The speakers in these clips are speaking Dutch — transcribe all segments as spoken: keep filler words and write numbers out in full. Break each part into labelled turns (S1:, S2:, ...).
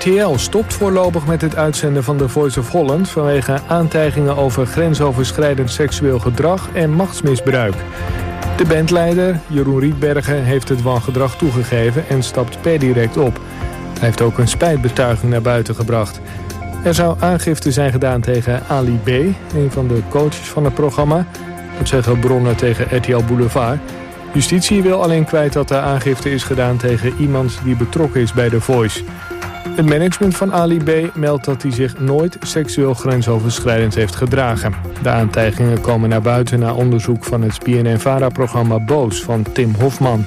S1: R T L stopt voorlopig met het uitzenden van The Voice of Holland vanwege aantijgingen over grensoverschrijdend seksueel gedrag en machtsmisbruik. De bandleider, Jeroen Rietbergen, heeft het wangedrag toegegeven en stapt per direct op. Hij heeft ook een spijtbetuiging naar buiten gebracht. Er zou aangifte zijn gedaan tegen Ali B., een van de coaches van het programma. Dat zeggen bronnen tegen R T L Boulevard. Justitie wil alleen kwijt dat er aangifte is gedaan tegen iemand die betrokken is bij The Voice. Het management van Ali B. meldt dat hij zich nooit seksueel grensoverschrijdend heeft gedragen. De aantijgingen komen naar buiten na onderzoek van het B N N-Vara-programma Boos van Tim Hofman.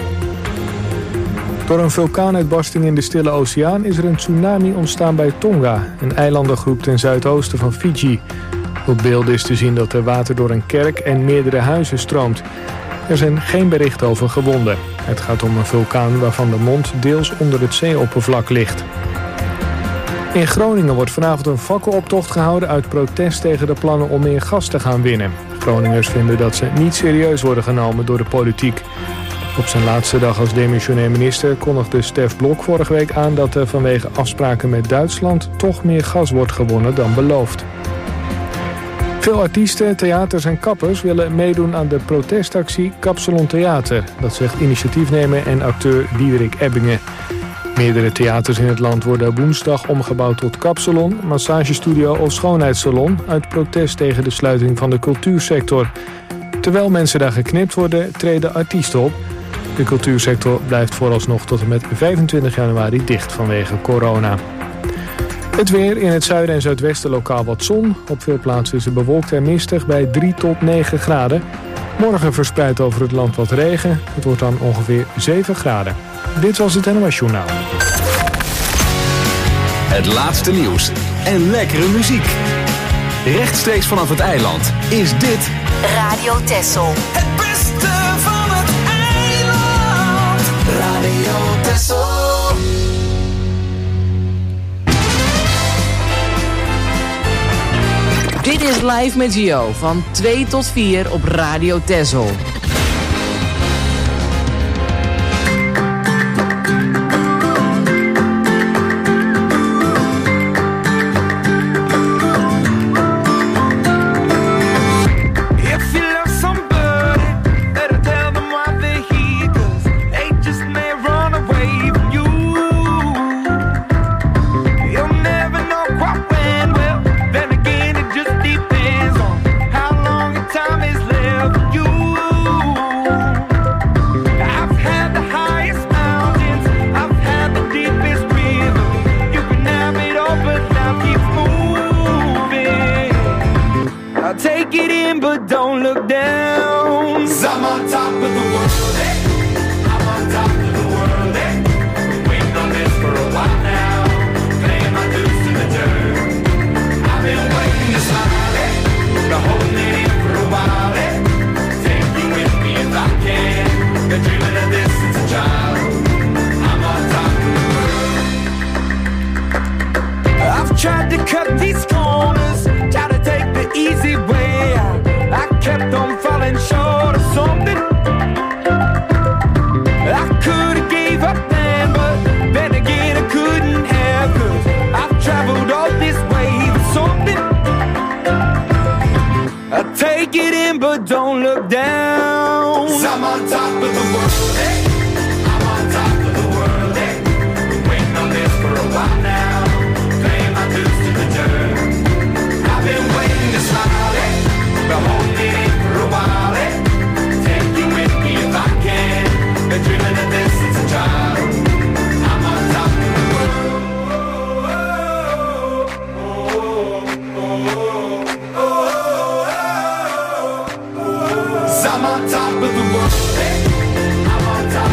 S1: Door een vulkaanuitbarsting in de Stille Oceaan is er een tsunami ontstaan bij Tonga, een eilandengroep ten zuidoosten van Fiji. Op beelden is te zien dat er water door een kerk en meerdere huizen stroomt. Er zijn geen berichten over gewonden. Het gaat om een vulkaan waarvan de mond deels onder het zeeoppervlak ligt. In Groningen wordt vanavond een fakkeloptocht gehouden uit protest tegen de plannen om meer gas te gaan winnen. Groningers vinden dat ze niet serieus worden genomen door de politiek. Op zijn laatste dag als demissionair minister kondigde Stef Blok vorige week aan dat er vanwege afspraken met Duitsland toch meer gas wordt gewonnen dan beloofd. Veel artiesten, theaters en kappers willen meedoen aan de protestactie Kapsalon Theater. Dat zegt initiatiefnemer en acteur Diederik Ebbingen. Meerdere theaters in het land worden woensdag omgebouwd tot kapsalon, massagestudio of schoonheidssalon uit protest tegen de sluiting van de cultuursector. Terwijl mensen daar geknipt worden, treden artiesten op. De cultuursector blijft vooralsnog tot en met vijfentwintig januari dicht vanwege corona. Het weer, in het zuiden en zuidwesten lokaal wat zon. Op veel plaatsen is het bewolkt en mistig bij drie tot negen graden. Morgen verspreidt over het land wat regen. Het wordt dan ongeveer zeven graden. Dit was het N O S Journaal.
S2: Het laatste nieuws en lekkere muziek. Rechtstreeks vanaf het eiland is dit
S3: Radio Texel.
S4: Het beste van het eiland. Radio Texel.
S5: Dit is Live met Gio van twee tot vier op Radio Texel.
S4: I'm on top of the world. I'm on top.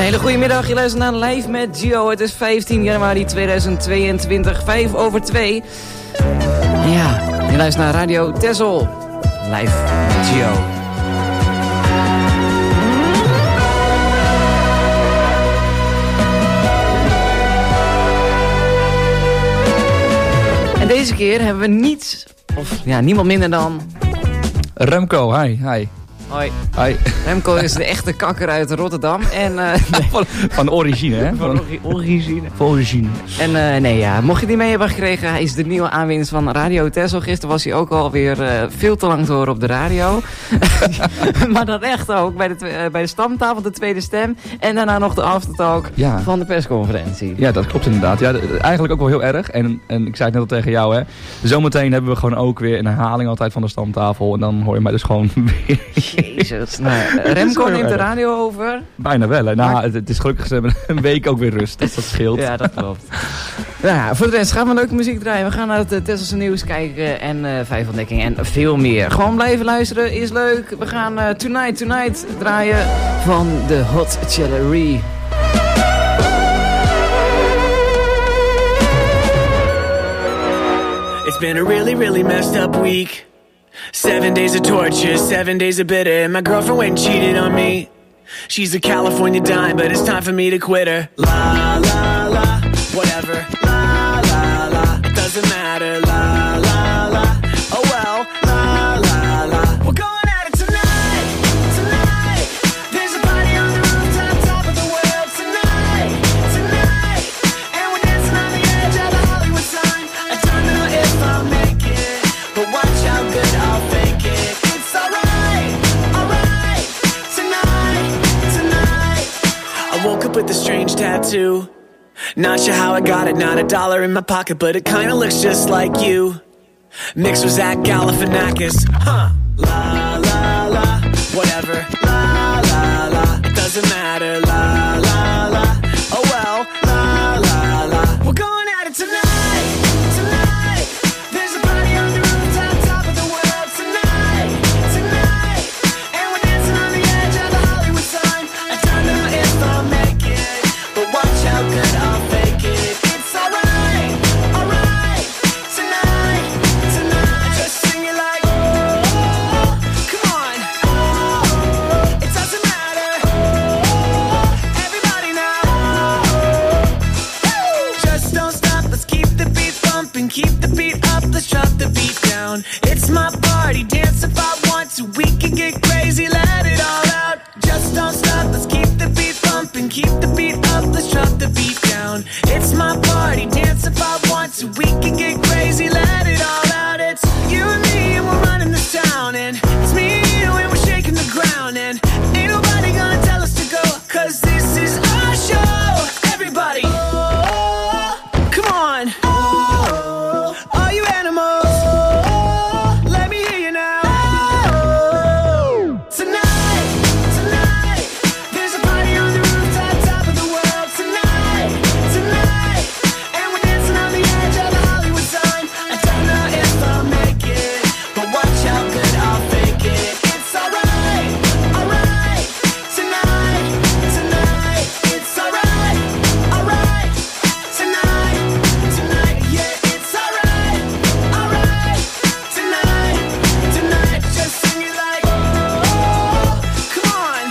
S5: hele goede middag, je luistert naar Live met Gio. Het is vijftien januari tweeduizend tweeëntwintig, vijf over twee. Ja, je luistert naar Radio Texel. Live met Gio. En deze keer hebben we niets, of ja, niemand minder dan...
S3: Remco, hi, hi.
S5: Hoi.
S3: Hi.
S5: Remco is de echte kakker uit Rotterdam. En, uh, nee.
S3: van, van origine, hè?
S5: Van origine.
S3: Van origine.
S5: En uh, nee, ja, mocht je die mee hebben gekregen, hij is de nieuwe aanwinst van Radio Texel. Gisteren was hij ook alweer uh, veel te lang te horen op de radio. Maar dan echt ook, bij de, uh, bij de stamtafel de tweede stem. En daarna nog de aftertalk
S3: ja.
S5: van de persconferentie.
S3: Ja, dat klopt inderdaad. Ja, eigenlijk ook wel heel erg. En, en ik zei het net al tegen jou, hè. Zometeen hebben we gewoon ook weer een herhaling altijd van de stamtafel. En dan hoor je mij dus gewoon weer...
S5: Jezus. Nou, Remco neemt de radio over.
S3: Bijna wel, hè. Nou, het, het is gelukkig ze hebben een week ook weer rust. Dus dat scheelt.
S5: Ja, dat klopt. Nou, voor de rest gaan we leuke muziek draaien. We gaan naar het Tesselse nieuws kijken en uh, vijf ontdekkingen en veel meer. Gewoon blijven luisteren, is leuk. We gaan uh, Tonight Tonight draaien van de Hot Chillery.
S6: It's been a really, really messed up week. Seven days of torture, seven days of bitter. And my girlfriend went and cheated on me. She's a California dime, but it's time for me to quit her. La, la, la, whatever. La, la, la, it doesn't matter. La, la, la, oh well. La, la, la, we're going at it tonight, tonight. There's a party on the rooftop, top of the world tonight, tonight. And we're dancing on the edge of the Hollywood sign. I don't know if I'll make it, but watch how good I'll fake it. It's alright, alright. Tonight, tonight. I woke up with a strange tattoo. Not sure how I got it, not a dollar in my pocket, but it kinda looks just like you. Mix was at Galifianakis, huh? La, la, la, whatever. La, la, la, it doesn't matter. La, la, la, oh well. La, la, la, we're going at it tonight, tonight. There's a party on the rooftop, top of the world tonight, tonight. And we're dancing on the edge of the Hollywood sign. I don't know if I'll make it, but watch how good I'll fake it. It's alright, alright. Tonight, tonight. Just sing it like, oh, come on. Oh, it doesn't matter. Oh, everybody now. Woo. Just don't stop, let's keep the beat bumping, keep the beat up, let's drop the beat down. It's my party, dance if I want to, we can get crazy, let it all out. Just don't stop, let's keep the beat bumping, keep the beat up, let's drop the beat down. It's my party, dance if I want to, we can get crazy, let it all out. It's you and me and we're running this town, and it's me and you and we're shaking the ground, and ain't nobody gonna tell us to go, cause this is our show. Everybody, oh, come on, oh, all you animals, oh, let me hear you now. Oh, tonight, tonight, there's a party on the rooftop, top of the world tonight, tonight. And we're dancing on the edge of the Hollywood sign. I don't know if I'll make it, but watch how good I'll fake it. It's alright, alright. Tonight, tonight. It's alright, alright. Tonight, tonight. Yeah, it's alright, alright. Tonight, tonight. Just sing it like, oh, come on.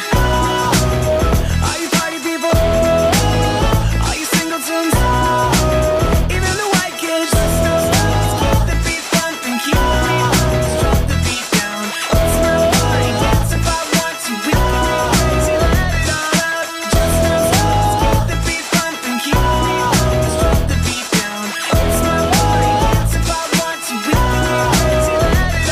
S6: Oh, all you party people, all you singletons, even the white kids. Just don't stop, let's keep the beat bumping, keep the beat up, let's drop the beat down. It's my party, dance if I want to, we can get crazy, let it all out. Just don't stop, let's keep the beat bumping, keep the beat up, let's drop the beat down. It's my party, dance if I want to, we can get crazy, let it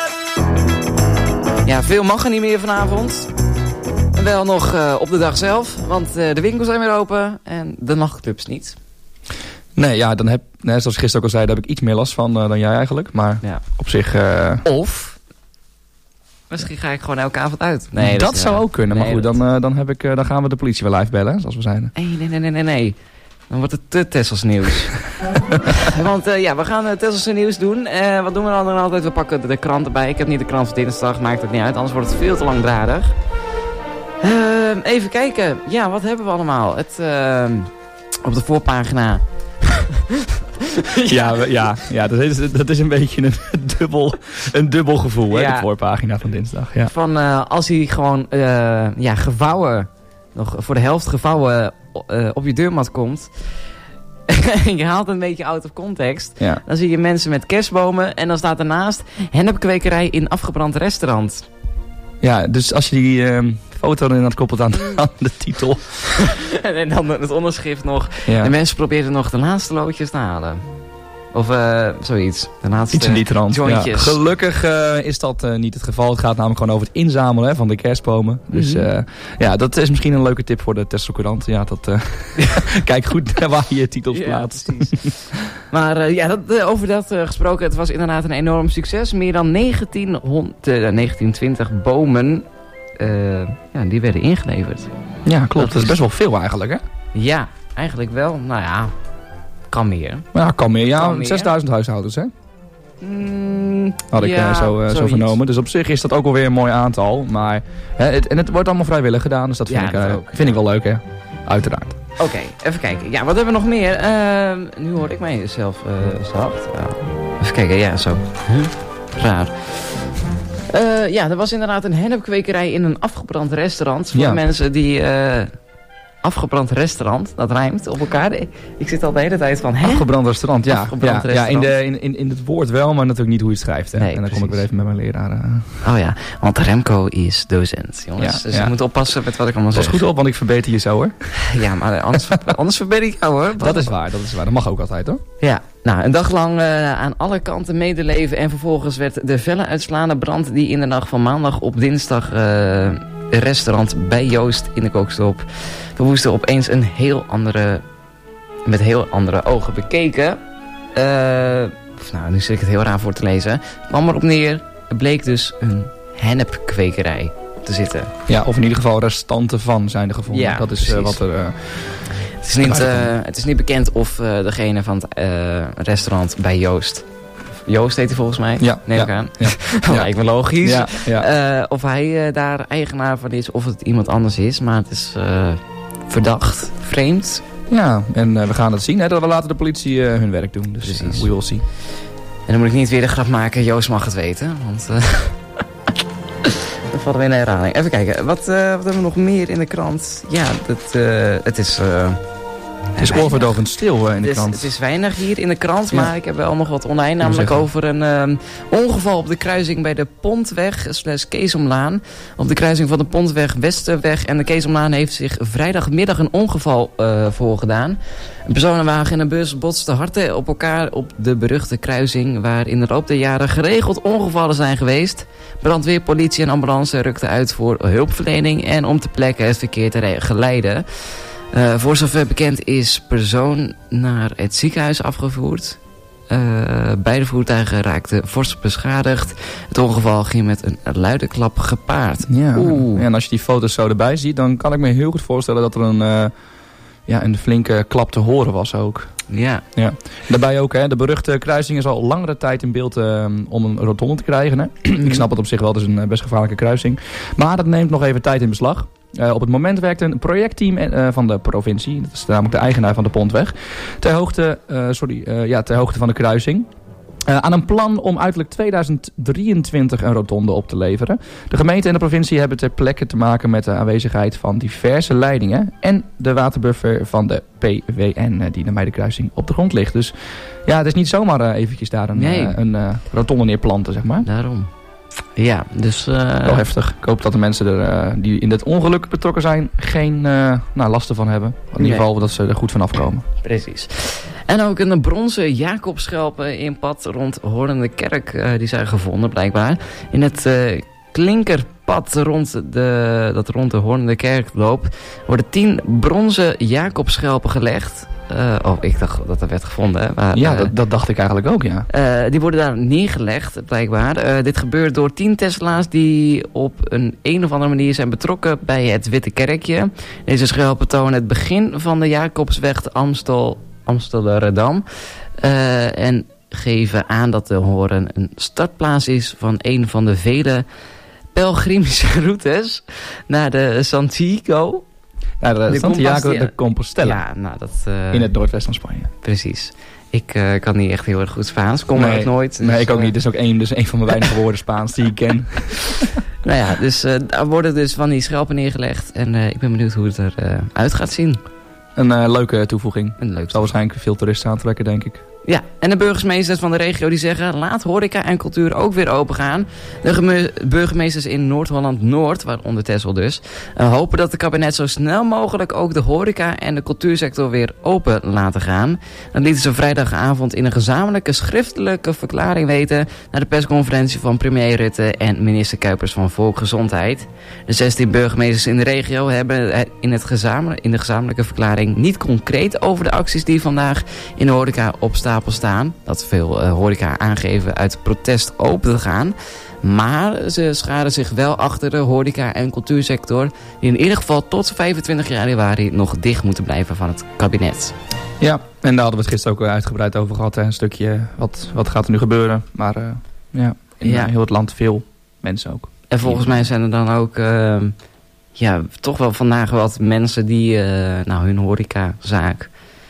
S6: all out.
S5: Ja, veel mag er niet meer vanavond. En wel nog uh, op de dag zelf, want uh, de winkels zijn weer open en de nachtclubs niet.
S3: Nee, ja, dan heb, nee, zoals ik gisteren ook al zei, daar heb ik iets meer last van uh, dan jij eigenlijk. Maar
S5: Ja.
S3: op zich... uh,
S5: Of misschien ga ik gewoon elke avond uit. Nee,
S3: dat
S5: is,
S3: zou
S5: uh,
S3: ook kunnen. Maar
S5: nee,
S3: goed,
S5: dat-
S3: dan, uh, dan, heb ik, uh, dan gaan we de politie weer live bellen, zoals we zeiden.
S5: Nee, nee, nee, nee, nee, nee. Dan wordt het te Tessels nieuws. Want uh, ja, we gaan uh, Tesselse nieuws doen. Uh, wat doen we dan, dan altijd? We pakken de, de krant erbij. Ik heb niet de krant van dinsdag, maakt het niet uit. Anders wordt het veel te langdradig. Uh, even kijken. Ja, wat hebben we allemaal? Het, uh, op de voorpagina.
S3: ja, we, ja, ja dat, is, dat is een beetje een dubbel, een dubbel gevoel, ja. Hè, de voorpagina van dinsdag. Ja.
S5: Van uh, als hij gewoon uh, ja, gevouwen, nog voor de helft gevouwen uh, op je deurmat komt. En je haalt een beetje out of context. Ja. Dan zie je mensen met kerstbomen en dan staat ernaast hennepkwekerij in afgebrand restaurant.
S3: Ja, dus als je die uh, foto inderdaad koppelt aan, aan de titel.
S5: En dan het onderschrift nog. Ja. De mensen proberen nog de laatste loodjes te halen. Of uh, zoiets. De laatste
S3: Iets in die trant.
S5: Jointjes.
S3: Ja. Gelukkig uh, is dat uh, niet het geval. Het gaat namelijk gewoon over het inzamelen, hè, van de kerstbomen. Mm-hmm. Dus uh, ja, dat is misschien een leuke tip voor de Texel Courant. Ja, dat, uh, kijk goed naar waar je je titels ja, plaatst.
S5: Maar uh, ja, dat, uh, over dat uh, gesproken, het was inderdaad een enorm succes. Meer dan negentienhonderd, uh, negentien twintig bomen, uh, ja, die werden ingeleverd.
S3: Ja, klopt. Dat, dat is best wel veel eigenlijk, hè?
S5: Ja, eigenlijk wel. Nou ja... Kan meer.
S3: Ja, kan meer. Ja, kan zesduizend meer. Huishoudens, hè?
S5: Mm,
S3: Had ik
S5: ja,
S3: uh, zo, uh, zo vernomen. Dus op zich is dat ook alweer een mooi aantal. Maar, hè, het, en het wordt allemaal vrijwillig gedaan. Dus dat vind, ja, ik, uh, vind ik wel leuk, hè? Uiteraard.
S5: Oké, okay, even kijken. Ja, wat hebben we nog meer? Uh, nu hoor ik mijzelf uh, zacht. Uh, even kijken, ja, zo. Huh? Raar. Uh, ja, er was inderdaad een hennepkwekerij in een afgebrand restaurant. Voor ja. de mensen die... Uh, afgebrand restaurant, dat rijmt op elkaar. Ik zit al de hele tijd van... Hè?
S3: Afgebrand restaurant, ja.
S5: Afgebrand
S3: ja,
S5: restaurant.
S3: Ja, in, de, in, in, in het woord wel, maar natuurlijk niet hoe je het schrijft. Hè. Nee, en dan precies. kom ik weer even met mijn leraar. Uh.
S5: Oh ja, want Remco is docent, jongens. Ja, dus ja. ik moet oppassen met wat ik allemaal zeg.
S3: Dat is goed op, want ik verbeter je zo, hoor.
S5: Ja, maar anders, anders verbeter ik jou, hoor.
S3: Dat is waar, dat is waar. Dat mag ook altijd, hoor.
S5: Ja. Nou, een dag lang uh, aan alle kanten medeleven en vervolgens werd de felle uitslaande brand die in de nacht van maandag op dinsdag uh, restaurant bij Joost in de Kookstop verwoestte opeens een heel andere, met heel andere ogen bekeken. Uh, nou, nu zit ik het heel raar voor te lezen. Het kwam erop neer, er bleek dus een hennepkwekerij te zitten.
S3: Ja, of in ieder geval restanten van zijn er gevonden. Ja, dat is uh, wat er... Uh,
S5: Het is, niet, uh, het is niet bekend of uh, degene van het uh, restaurant bij Joost... Joost heet hij volgens mij,
S3: ja,
S5: neem ik
S3: ja,
S5: aan.
S3: Ja.
S5: Dat lijkt me logisch.
S3: Ja, ja.
S5: Uh, of hij uh, daar eigenaar van is, of het iemand anders is. Maar het is uh, verdacht, vreemd.
S3: Ja, en uh, we gaan het zien. Hè, dat we laten de politie uh, hun werk doen. Dus uh, we will see.
S5: En dan moet ik niet weer de grap maken, Joost mag het weten. Want... Uh, dan vallen we in de herhaling. Even kijken, wat, uh, wat hebben we nog meer in de krant? Ja, dat, uh, het is... Uh,
S3: het is oorverdovend stil uh, in de
S5: het is,
S3: krant.
S5: Het is weinig hier in de krant, ja. Maar ik heb wel nog wat online.
S3: Hoe
S5: namelijk
S3: zeggen?
S5: over een uh, ongeval op de kruising bij de Pontweg slash Keesomlaan. Op de kruising van de Pontweg, Westerweg en de Keesomlaan heeft zich vrijdagmiddag een ongeval uh, voorgedaan. Een personenwagen en een bus botsten hard op elkaar op de beruchte kruising, waar in de loop der jaren geregeld ongevallen zijn geweest. Brandweer, politie en ambulance rukten uit voor hulpverlening en om te plekken het verkeer te geleiden. Uh, voor zover bekend is persoon naar het ziekenhuis afgevoerd. Uh, beide voertuigen raakten fors beschadigd. Het ongeval ging met een luide klap gepaard.
S3: Ja. Oeh. Ja, en als je die foto's zo erbij ziet, dan kan ik me heel goed voorstellen dat er een, uh, ja, een flinke klap te horen was ook.
S5: Ja.
S3: Ja. Daarbij ook, hè, de beruchte kruising is al langere tijd in beeld uh, om een rotonde te krijgen. Hè? Ik snap het op zich wel, het is een best gevaarlijke kruising. Maar dat neemt nog even tijd in beslag. Uh, op het moment werkt een projectteam uh, van de provincie, dat is namelijk de eigenaar van de Pontweg, ter hoogte, uh, sorry, uh, ja, ter hoogte van de kruising. Uh, aan een plan om uiterlijk tweeduizend drieëntwintig een rotonde op te leveren. De gemeente en de provincie hebben ter plekke te maken met de aanwezigheid van diverse leidingen en de waterbuffer van de P W N uh, die bij de kruising op de grond ligt. Dus ja, het is niet zomaar uh, eventjes daar een, nee. uh, een uh, rotonde neerplanten, zeg maar.
S5: Daarom. Ja, dus... Uh...
S3: Wel heftig. Ik hoop dat de mensen er, uh, die in dit ongeluk betrokken zijn geen uh, nou, lasten van hebben. In ieder geval nee. dat ze er goed van afkomen.
S5: Precies. En ook een bronzen Jacobschelpen in pad rond Hornende Kerk. Uh, die zijn gevonden blijkbaar. In het uh, klinkerpad rond de, dat rond de Hornende Kerk loopt, worden tien bronzen Jacobschelpen gelegd. Uh, oh, ik dacht dat er werd gevonden. Maar,
S3: ja,
S5: uh,
S3: dat, dat dacht ik eigenlijk ook, ja.
S5: Uh, die worden daar neergelegd, blijkbaar. Uh, dit gebeurt door tien Tesla's die op een een of andere manier zijn betrokken bij het Witte Kerkje. Deze schelpen tonen het begin van de Jacobsweg Amstel, Amsterdam. Uh, en geven aan dat de Hoorn een startplaats is van een van de vele pelgrimische routes naar de Santiago.
S3: Naar de,
S5: De
S3: Santiago
S5: Compostela.
S3: de Compostela.
S5: Ja, nou dat... Uh,
S3: in het noordwesten van Spanje.
S5: Precies. Ik uh, kan niet echt heel erg goed Spaans. Kom er ook nooit. Dus,
S3: nee, ik ook
S5: uh,
S3: niet. Dat is ook één, dus één van mijn weinige woorden Spaans die ik ken.
S5: Nou ja, dus uh, daar worden dus van die schelpen neergelegd. En uh, ik ben benieuwd hoe het eruit uh, uit gaat zien.
S3: Een uh, leuke toevoeging.
S5: Een leuk.
S3: Zal waarschijnlijk veel toeristen aantrekken, denk ik.
S5: Ja, en de burgemeesters van de regio die zeggen... laat horeca en cultuur ook weer open gaan. De geme- burgemeesters in Noord-Holland-Noord, waaronder Texel dus... Uh, hopen dat het kabinet zo snel mogelijk ook de horeca en de cultuursector weer open laten gaan. Dat lieten ze vrijdagavond in een gezamenlijke schriftelijke verklaring weten... na de persconferentie van premier Rutte en minister Kuipers van Volksgezondheid. De zestien burgemeesters in de regio hebben in, het gezamenl- in de gezamenlijke verklaring... niet concreet over de acties die vandaag in de horeca op stapel staan. Dat veel uh, horeca aangeven uit protest open te gaan. Maar ze scharen zich wel achter de horeca- en cultuursector... die in ieder geval tot vijfentwintig januari nog dicht moeten blijven van het kabinet.
S3: Ja, en daar hadden we het gisteren ook uitgebreid over gehad. Hè. Een stukje, wat, wat gaat er nu gebeuren? Maar uh, ja, in
S5: Ja.
S3: heel het land veel mensen ook.
S5: En volgens mij zijn er dan ook... Uh, ja, toch wel vandaag wat mensen die uh, nou, hun horecazaak...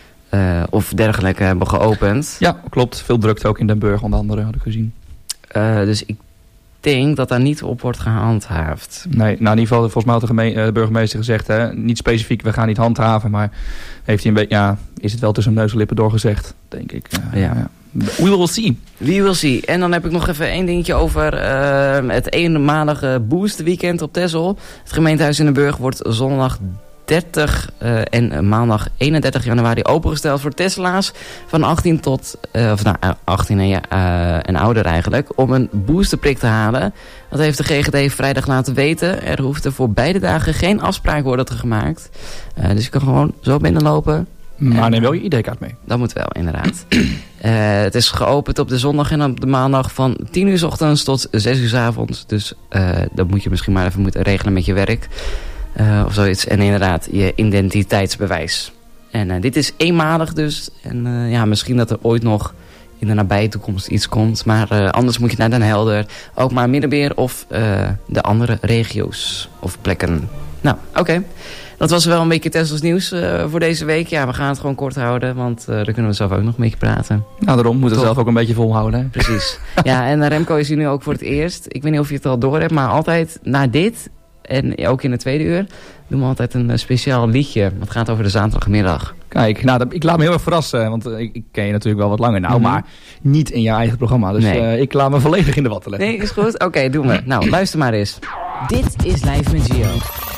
S5: Uh, of dergelijke hebben geopend.
S3: Ja, klopt. Veel drukte ook in Den Burg, onder andere, had ik gezien.
S5: Uh, dus ik denk dat daar niet op wordt gehandhaafd.
S3: Nee, nou in ieder geval, volgens mij had de, geme- uh, de burgemeester gezegd... Hè, niet specifiek, we gaan niet handhaven... maar heeft hij een beetje, ja, is het wel tussen neus en lippen doorgezegd, denk ik. Uh,
S5: Ja.
S3: ja. We will see.
S5: We will see. En dan heb ik nog even één dingetje over uh, het eenmalige boost weekend op Texel. Het gemeentehuis in Den Burg wordt zondag dertig uh, en maandag eenendertig januari opengesteld voor Tesla's van achttien tot, uh, of nou, achttien en, ja, uh, en ouder eigenlijk, om een boosterprik te halen. Dat heeft de G G D vrijdag laten weten. Er hoeft er voor beide dagen geen afspraak worden te gemaakt. Uh, dus je kan gewoon zo binnenlopen.
S3: Maar
S5: En,
S3: neem wel je I D-kaart mee.
S5: Dat moet wel, inderdaad. uh, het is geopend op de zondag en op de maandag van tien uur 's ochtends tot zes uur 's avonds. Dus uh, dat moet je misschien maar even moeten regelen met je werk. Uh, of zoiets. En inderdaad, je identiteitsbewijs. En uh, dit is eenmalig dus. En uh, ja, misschien dat er ooit nog in de nabije toekomst iets komt. Maar uh, anders moet je naar Den Helder. Ook maar Middenbeer of uh, de andere regio's of plekken. Nou, oké. Okay. Dat was wel een beetje Tessels nieuws uh, voor deze week. Ja, we gaan het gewoon kort houden, want uh, dan kunnen we zelf ook nog een beetje praten.
S3: Nou, daarom moeten we
S5: Toch?
S3: zelf ook een beetje volhouden. Hè?
S5: Precies. Ja, en Remco is hier nu ook voor het eerst. Ik weet niet of je het al door hebt, maar altijd na dit, en ook in het tweede uur, doen we altijd een uh, speciaal liedje. Dat gaat over de zaterdagmiddag.
S3: Kijk, nou, dat, ik laat me heel erg verrassen, want uh, ik, ik ken je natuurlijk wel wat langer nou,
S5: Mm-hmm.
S3: maar niet in jouw eigen programma. Dus
S5: Nee.
S3: uh, ik laat me volledig in de watten leggen.
S5: Nee, is goed? Oké, okay, doen we. Nou, luister maar eens. Dit is Live met Gio.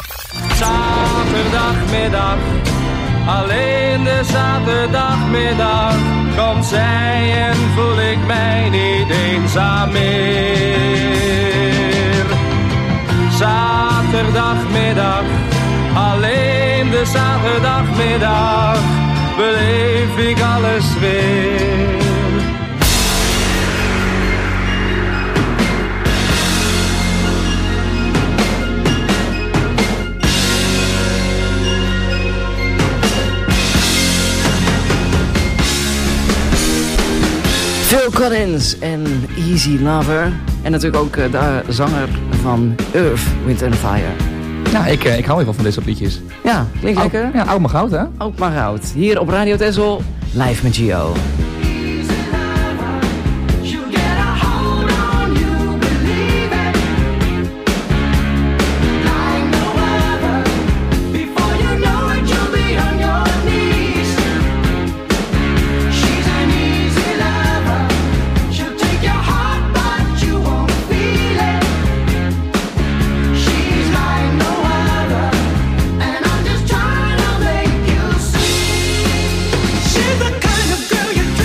S7: Zaterdagmiddag, alleen de zaterdagmiddag, komt zij en voel ik mij niet eenzaam meer. Zaterdagmiddag, alleen de zaterdagmiddag, beleef ik alles weer.
S5: Phil Collins en Easy Lover. En natuurlijk ook uh, de zanger van Earth, Wind and Fire.
S3: Nou, ik, uh, ik hou even van dit soort liedjes.
S5: Ja, klinkt
S3: Oud-
S5: lekker.
S3: Ja, oud maar goud, hè?
S5: Ook maar goud. Hier op Radio Texel, live met Gio.
S4: She's the kind of girl you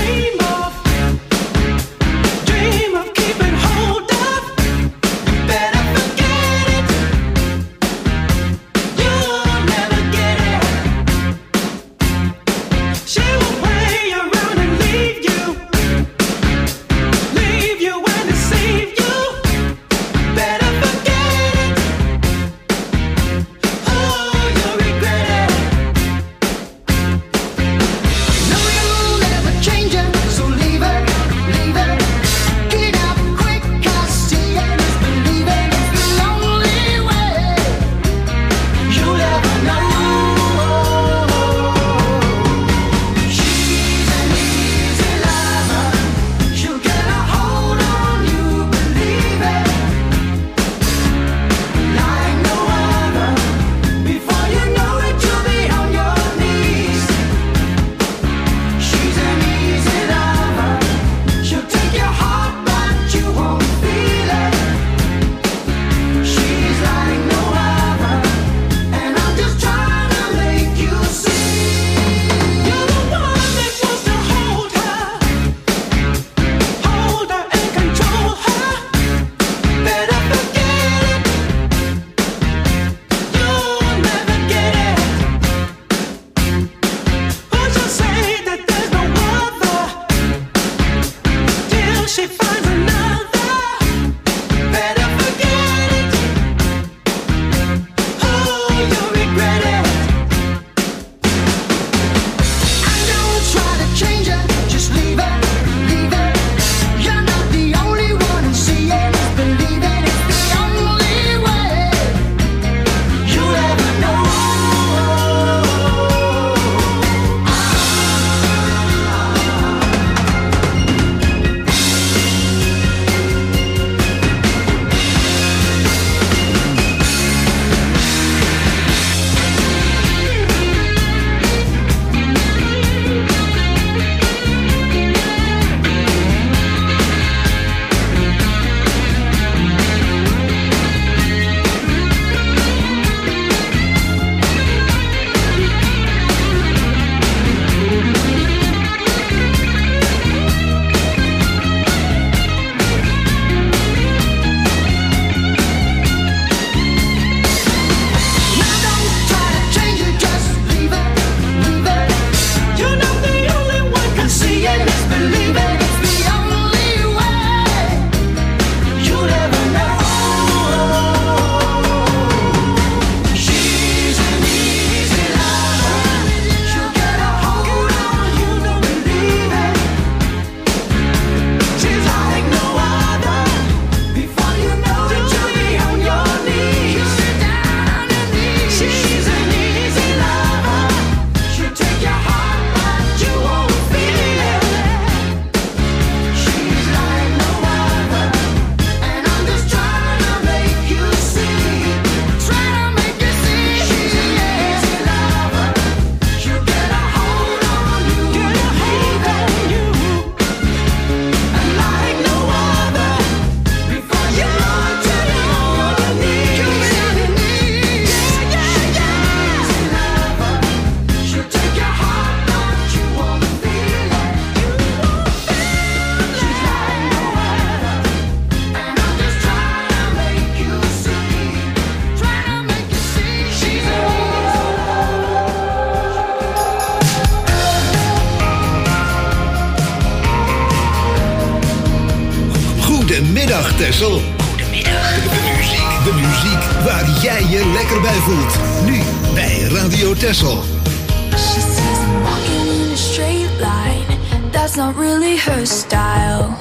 S8: Texel. Goedemiddag. De, de muziek, de muziek waar jij je lekker bij voelt. Nu bij Radio Texel.
S9: She sees him walking in a straight line. That's not really her style.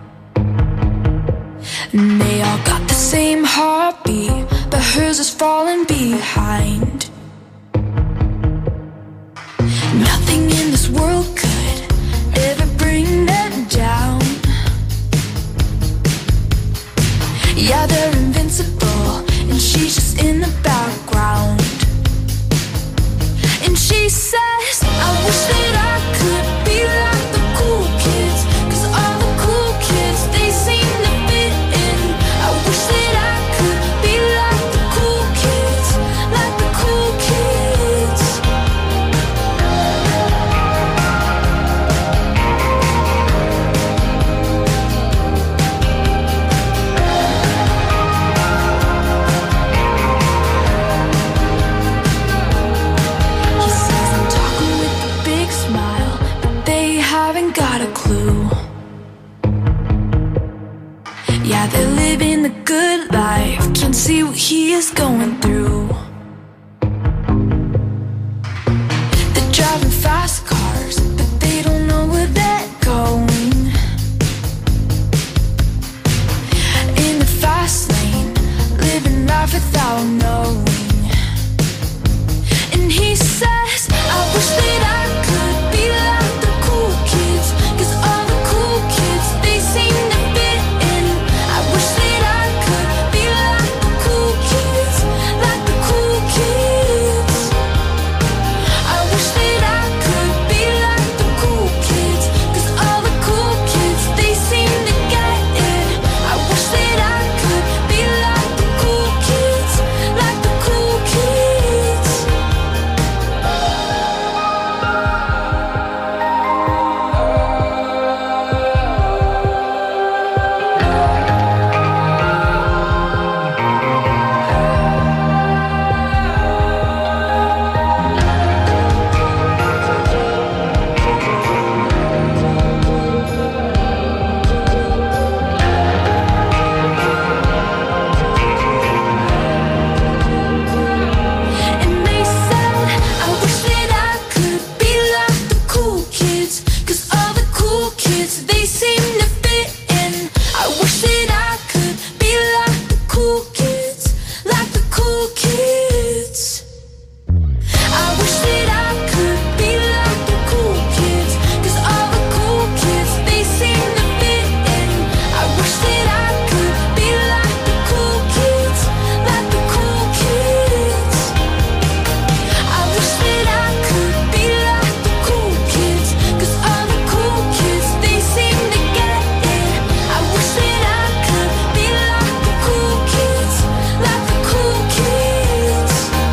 S9: And they all got the same heartbeat, but hers is falling behind. Nothing in this world could ever bring them down. Yeah, they're invincible, and she's just in the background. And she says, I wish that I could be like the cool kids, 'cause all the cool kids, they seem to fit in. I wish that I could be like the cool kids, like the cool kids. He says I'm talking with a big smile, but they haven't got a clue. Yeah, they're living the good life, can't see what he is going through. They're driving fast cars, but they don't know where they're going. In the fast lane, living life without knowing. And he says, I wish that I could be like the cool kids, 'cause all the cool kids, they seem to fit in. I wish that I could be like the cool kids, like the cool kids. I wish that I could be like the cool kids, 'cause all the cool kids, they seem to get it. I wish that I could be like the cool kids, like the cool kids. And they said, I wish that I could be like the cool kids, 'cause all the cool kids, they seem to fit in. I wish that I could be like the cool kids, like the cool kids. I wish that I could be like the cool kids, 'cause all the cool kids, they seem to fit in. I wish that I could be like the cool kids, like the cool kids. I wish that I could be like the cool kids, 'cause all the cool kids, they seem to get it. I wish that I could be like the cool kids, like the cool kids.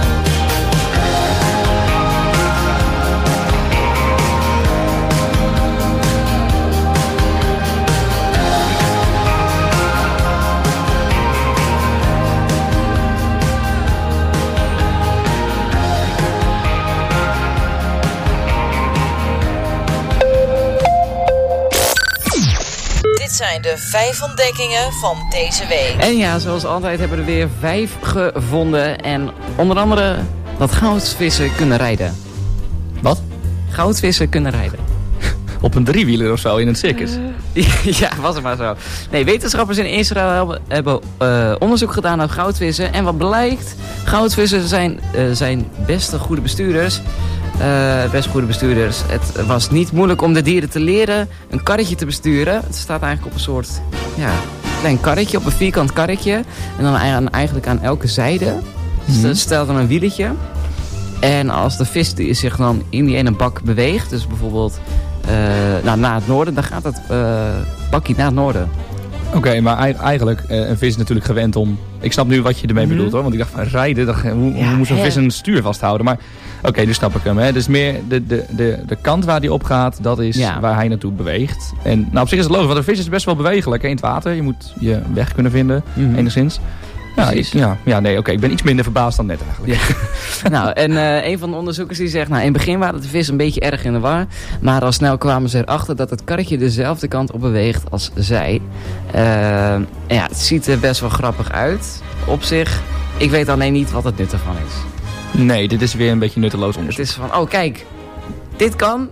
S10: Dit zijn de vijf ontdekkingen van deze week.
S5: En ja, zoals altijd hebben we er weer vijf gevonden. En onder andere dat goudvissen kunnen rijden.
S3: Wat?
S5: Goudvissen kunnen rijden.
S3: Op een driewieler of zo in een circus.
S5: Ja, was het maar zo. Nee, wetenschappers in Israël hebben, hebben uh, onderzoek gedaan naar goudvissen. En wat blijkt? Goudvissen zijn, uh, zijn best goede bestuurders. Uh, best goede bestuurders. Het was niet moeilijk om de dieren te leren een karretje te besturen. Het staat eigenlijk op een soort ja, klein karretje, op een vierkant karretje. En dan eigenlijk aan elke zijde. Dus
S3: Mm-hmm.
S5: er stelt dan een wieletje. En als de vis die zich dan in die ene bak beweegt, dus bijvoorbeeld uh, nou, naar het noorden, dan gaat het uh, bakje naar het noorden.
S3: Oké, okay, maar ei- eigenlijk, uh, een vis is natuurlijk gewend om... Ik snap nu wat je ermee
S5: Mhm.
S3: bedoelt hoor, want ik dacht van rijden, dacht, hoe,
S5: Ja,
S3: hoe moet zo'n
S5: hè?
S3: vis een stuur vasthouden? Maar oké, okay, nu snap ik hem. Hè. Dus meer de, de, de, de kant waar hij op gaat, dat is
S5: Ja.
S3: waar hij naartoe beweegt. En nou, op zich is het logisch, want een vis is best wel bewegelijk hè, in het water. Je moet je weg kunnen vinden,
S5: Mhm.
S3: enigszins. Ja, ik,
S5: precies.
S3: ja, ja, nee, oké. Ik ben iets minder verbaasd dan net eigenlijk.
S5: Ja. Nou, en uh, een van de onderzoekers die zegt, nou in het begin waren de vissen een beetje erg in de war. Maar al snel kwamen ze erachter dat het karretje dezelfde kant op beweegt als zij. Uh, en ja, het ziet er best wel grappig uit op zich. Ik weet alleen niet wat het nut ervan is.
S3: Nee, dit is weer een beetje nutteloos onderzoek.
S5: Het is van, oh kijk, dit kan.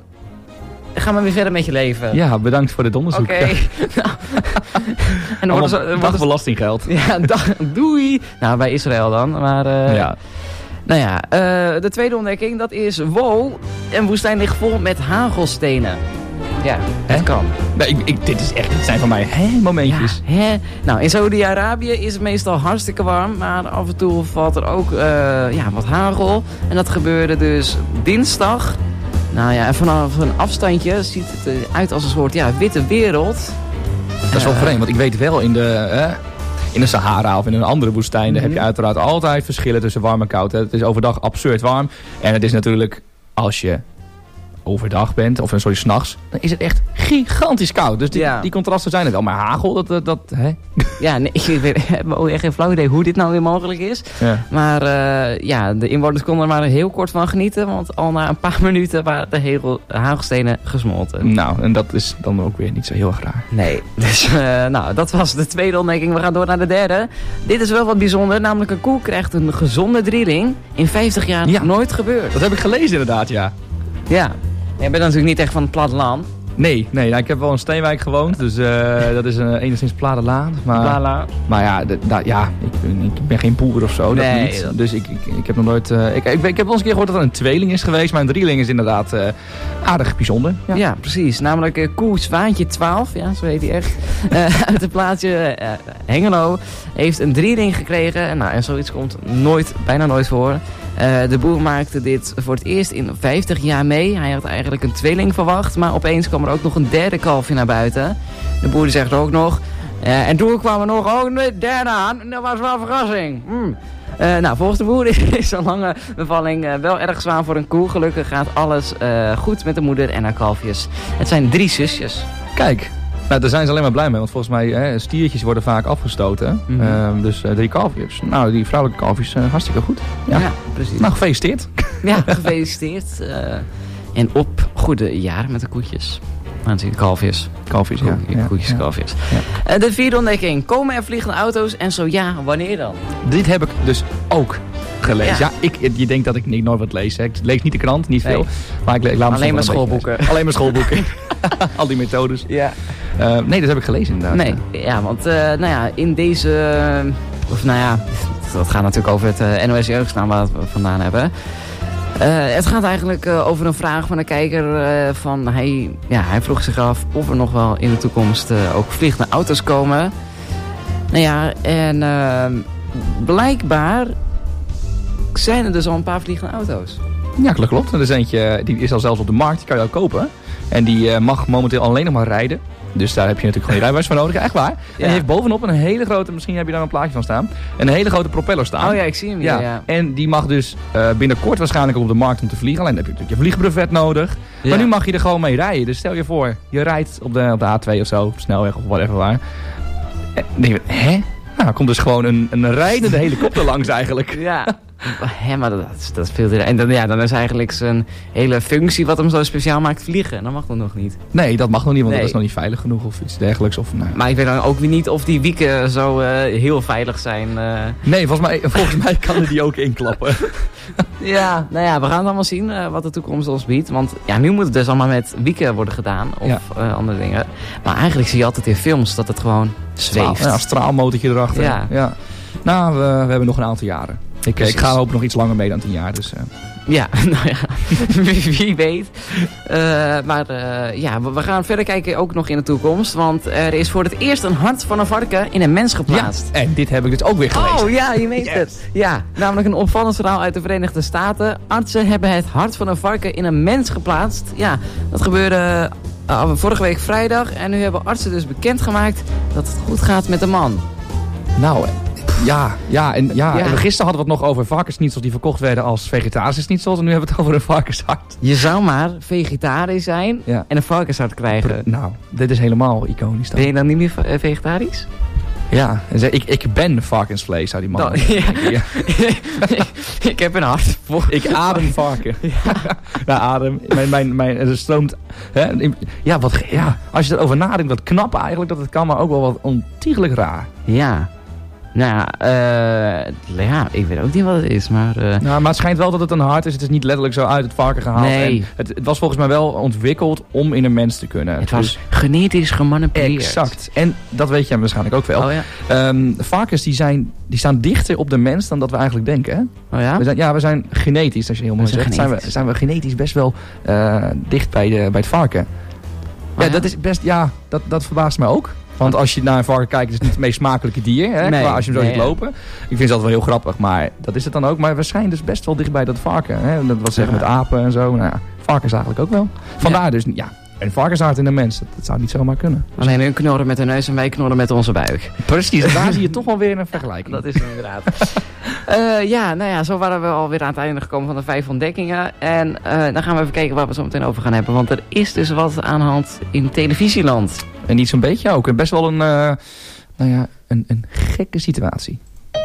S5: Ga maar weer verder met je leven.
S3: Ja, bedankt voor dit onderzoek.
S5: Oké. Okay. Nou, en dan wordt
S3: er
S5: zo,
S3: dag belastinggeld.
S5: Ja, dag, doei. Nou, bij Israël dan. Maar, uh, ja. Nou ja, uh, de tweede ontdekking, dat is, wow, een woestijn ligt vol met hagelstenen. Ja, het He? kan.
S3: Nee, ik, ik, dit is echt, dit zijn van mij hè, momentjes.
S5: Ja, hè? Nou, in Saudi-Arabië is het meestal hartstikke warm, maar af en toe valt er ook uh, ja, wat hagel. En dat gebeurde dus dinsdag. Nou ja, en vanaf een afstandje ziet het eruit als een soort ja, witte wereld.
S3: Dat is wel uh, vreemd, want ik weet wel in de, uh, in de Sahara of in een andere woestijn, mm-hmm. daar heb je uiteraard altijd verschillen tussen warm en koud. Hè. Het is overdag absurd warm en het is natuurlijk, als je overdag bent, of sorry, 's nachts, dan is het echt gigantisch koud. Dus die, ja. die contrasten zijn er wel. Maar hagel, dat... dat, dat hè?
S5: Ja, nee, ik heb ook echt geen flauw idee hoe dit nou weer mogelijk is. Ja. Maar uh, ja, de inwoners konden er maar heel kort van genieten. Want al na een paar minuten waren de hegel, hagelstenen gesmolten.
S3: Nou, en dat is dan ook weer niet zo heel erg raar.
S5: Nee, dus uh, nou, dat was de tweede ontdekking. We gaan door naar de derde. Dit is wel wat bijzonder. Namelijk een koe krijgt een gezonde drieling. In vijftig jaar ja. nooit gebeurd.
S3: Dat heb ik gelezen inderdaad, ja.
S5: Ja. Jij bent natuurlijk niet echt van het platteland.
S3: Nee, nee nou, ik heb wel in Steenwijk gewoond, dus uh, dat is uh, enigszins Pladelaan. Maar, maar ja, de, da, ja ik, ben, ik ben geen boer of zo, nee, dat niet. Dat... Dus ik, ik, ik heb nog nooit... Uh, ik, ik, ik heb wel eens een keer gehoord dat er een tweeling is geweest, maar een drieling is inderdaad uh, aardig bijzonder.
S5: Ja, ja precies. Namelijk uh, koe Zwaantje twaalf, ja, zo heet hij echt. uh, uit het plaatsje uh, Hengelo heeft een drieling gekregen. En, nou, en zoiets komt nooit, bijna nooit voor. Uh, de boer maakte dit voor het eerst in vijftig jaar mee. Hij had eigenlijk een tweeling verwacht, maar opeens kwam er ook nog een derde kalfje naar buiten. De boer zegt ook nog. Uh, en toen kwam er nog ook een derde aan. Dat was wel een verrassing. Mm. Uh, nou, volgens de boer is zo'n lange bevalling uh, wel erg zwaar voor een koe. Gelukkig gaat alles uh, goed met de moeder en haar kalfjes. Het zijn drie zusjes.
S3: Kijk. Nou, daar zijn ze alleen maar blij mee, want volgens mij hè, stiertjes worden vaak afgestoten. Mm-hmm. uh, dus uh, drie kalfjes. Nou, die vrouwelijke kalfjes, uh, hartstikke goed. Ja. ja, precies. Nou, gefeliciteerd.
S5: Ja, gefeliciteerd. Uh, en op goede jaren met de koetjes. Natuurlijk, kalfjes.
S3: Kalfjes, ja.
S5: ja. Koetjes, ja. kalfjes. Ja. Uh, de vierde ontdekking. Komen er vliegende auto's? En zo ja, wanneer dan?
S3: Dit heb ik dus ook gelezen. Ja, ja ik, je denkt dat ik niet nooit wat lees. Hè. Ik lees niet de krant, niet veel. Nee. Maar ik, ik laat me
S5: Alleen maar schoolboeken.
S3: Alleen maar schoolboeken. Al die methodes.
S5: Ja.
S3: Uh, nee, dat heb ik gelezen inderdaad.
S5: Nee, ja, want uh, nou ja, in deze... Uh, of nou ja, dat gaat natuurlijk over het uh, N O S Jeugdstaan waar we vandaan hebben. Uh, het gaat eigenlijk uh, over een vraag van een kijker. Uh, van hij, ja, hij vroeg zich af of er nog wel in de toekomst uh, ook vliegende auto's komen. Nou ja, en uh, blijkbaar zijn er dus al een paar vliegende auto's.
S3: Ja, klopt. Er is eentje, die is al zelfs op de markt, die kan je al kopen. En die uh, mag momenteel alleen nog maar rijden. Dus daar heb je natuurlijk gewoon je rijbewijs voor nodig, echt waar. Ja. En die heeft bovenop een hele grote, misschien heb je daar een plaatje van staan, een hele grote propeller staan.
S5: Oh ja, ik zie hem. Ja. ja.
S3: En die mag dus uh, binnenkort waarschijnlijk op de markt om te vliegen. Alleen dan heb je natuurlijk je vliegbrevet nodig. Ja. Maar nu mag je er gewoon mee rijden. Dus stel je voor, je rijdt op de, op de A twee of zo, op snelweg of whatever waar. En dan denk je, hè? Nou, dan komt dus gewoon een, een rijdende helikopter langs eigenlijk.
S5: Ja. Ja, maar dat, dat is veel te... En dan, ja, dan is eigenlijk zijn hele functie wat hem zo speciaal maakt vliegen. Dat mag dan nog niet.
S3: Nee, dat mag nog niet, want nee. dat is nog niet veilig genoeg of iets dergelijks. Of, nou.
S5: Maar ik weet dan ook weer niet of die wieken zo uh, heel veilig zijn. Uh...
S3: Nee, volgens mij, volgens mij kan er die ook inklappen.
S5: Ja, nou ja, we gaan het allemaal zien uh, wat de toekomst ons biedt. Want ja, nu moet het dus allemaal met wieken worden gedaan of ja. uh, andere dingen. Maar eigenlijk zie je altijd in films dat het gewoon zweeft.
S3: Ja, een straalmotortje erachter. Ja. Ja. Nou, we, we hebben nog een aantal jaren. Ik, ik ga hopen nog iets langer mee dan tien jaar. Dus, uh.
S5: Ja, nou ja, wie, wie weet. Uh, maar uh, ja, we, we gaan verder kijken ook nog in de toekomst. Want er is voor het eerst een hart van een varken in een mens geplaatst.
S3: Ja, en dit heb ik dus ook weer gelezen.
S5: Oh ja, je meent yes. het. Ja, namelijk een opvallend verhaal uit de Verenigde Staten. Artsen hebben het hart van een varken in een mens geplaatst. Ja, dat gebeurde uh, vorige week vrijdag. En nu hebben artsen dus bekendgemaakt dat het goed gaat met de man.
S3: Nou, Ja, ja, en, ja. ja. En gisteren hadden we het nog over varkensschnitzels die verkocht werden als vegetarische schnitzels. En nu hebben we het over een varkenshart.
S5: Je zou maar vegetarisch zijn ja. en een varkenshart krijgen.
S3: Nou, dit is helemaal iconisch dan.
S5: Ben je dan niet meer vegetarisch?
S3: Ja, ik, ik ben varkensvlees, zou die man.
S5: Nou, ja. Ja. Ik heb een hart voor.
S3: Ik adem varken. Ja, ja adem. Mijn, mijn, mijn, er stroomt... Hè, ja, wat, ja, als je erover nadenkt, wat knap eigenlijk dat het kan, maar ook wel wat ontiegelijk raar.
S5: Ja. Nou ja, uh, ja, ik weet ook niet wat het is, maar... Uh...
S3: Nou, maar het schijnt wel dat het een hart is. Het is niet letterlijk zo uit het varken gehaald.
S5: Nee.
S3: En het, het was volgens mij wel ontwikkeld om in een mens te kunnen.
S5: Het was dus genetisch gemanipuleerd.
S3: Exact. En dat weet jij waarschijnlijk ook wel.
S5: Oh, ja.
S3: um, varkens die zijn, die staan dichter op de mens dan dat we eigenlijk denken. Hè?
S5: Oh ja?
S3: We zijn, ja, we zijn genetisch, als je heel mooi zegt. Zijn we, zijn we genetisch best wel uh, dicht bij, de, bij het varken. Oh, ja, ja, dat is best... Ja, dat, dat verbaast mij ook. Want als je naar een varken kijkt, is het niet het meest smakelijke dier. Hè? Nee, als je hem zo nee, ziet lopen. Ik vind het altijd wel heel grappig, maar dat is het dan ook. Maar we zijn dus best wel dicht bij dat varken. Hè? Dat wat zeggen ja. met apen en zo. Nou ja, varkens eigenlijk ook wel. Vandaar ja. dus, ja, een varkenshart in een mens. Dat, dat zou niet zomaar kunnen. Dus
S5: alleen hun knorren met hun neus en wij knorren met onze buik.
S3: Precies, daar zie je toch wel weer een vergelijking.
S5: Dat is het inderdaad. uh, ja, nou ja, zo waren we alweer aan het einde gekomen van de vijf ontdekkingen. En uh, dan gaan we even kijken waar we zo meteen over gaan hebben. Want er is dus wat aan de hand in televisieland.
S3: En niet zo'n beetje ook. Best wel een, uh, nou ja, een, een gekke situatie.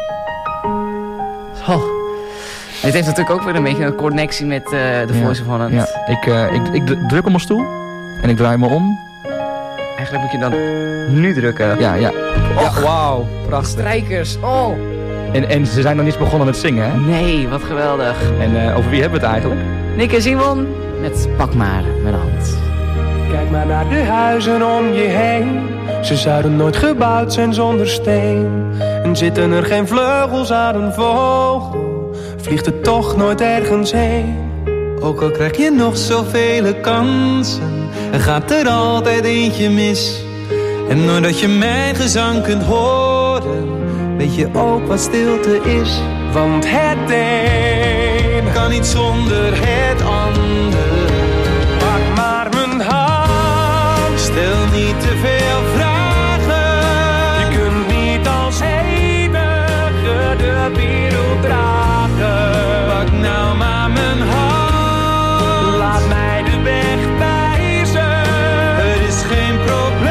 S5: Oh. Dit heeft natuurlijk ook weer een beetje een connectie met uh, de ja, Voice of Holland.
S3: Ja, ik, uh, ik, ik druk op mijn stoel en ik draai me om.
S5: Eigenlijk moet je dan nu drukken.
S3: Ja, ja. ja wauw, prachtig.
S5: Strijkers, oh.
S3: En, en ze zijn nog niet begonnen met zingen, hè?
S5: Nee, wat geweldig.
S3: En uh, over wie hebben we het eigenlijk?
S5: Nick en Simon met Pak maar mijn hand.
S11: Kijk maar naar de huizen om je heen. Ze zouden nooit gebouwd zijn zonder steen. En zitten er geen vleugels aan een vogel, vliegt het toch nooit ergens heen.
S12: Ook al krijg je nog zoveel kansen, er gaat er altijd eentje mis. En doordat je mijn gezang kunt horen, weet je ook wat stilte is.
S11: Want het een
S12: kan niet zonder het ander.
S11: Pak maar mijn hand,
S12: stel niet te veel vragen.
S11: Je kunt niet als enige de wereld dragen.
S12: Pak nou maar mijn hand,
S11: laat mij de weg wijzen.
S12: Er is geen probleem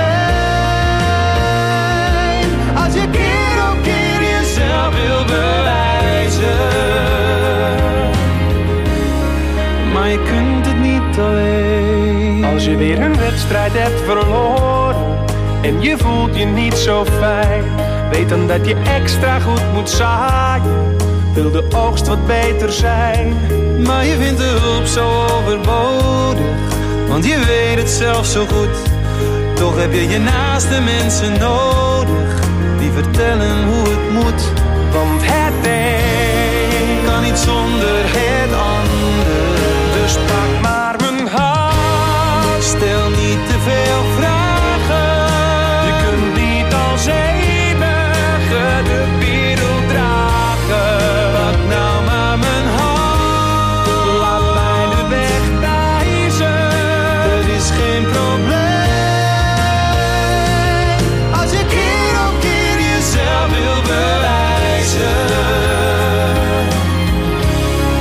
S12: als je keer op keer jezelf wil bewijzen. Maar je kunt het niet alleen.
S11: Als je weer een wedstrijd hebt verloren en je voelt je niet zo fijn, weet dan dat je extra goed moet zaaien, wil de oogst wat beter zijn.
S12: Maar je vindt de hulp zo overbodig, want je weet het zelf zo goed. Toch heb je je naaste mensen nodig, die vertellen hoe het moet.
S11: Want het een
S12: kan niet zonder het ander.
S11: Dus pak maar mijn hand,
S12: stel niet te veel vragen.
S11: Je kunt niet als enige de wereld dragen.
S12: Pak nou maar mijn hand,
S11: laat mij de weg wijzen.
S12: Er is geen probleem als je keer op keer jezelf wil bewijzen.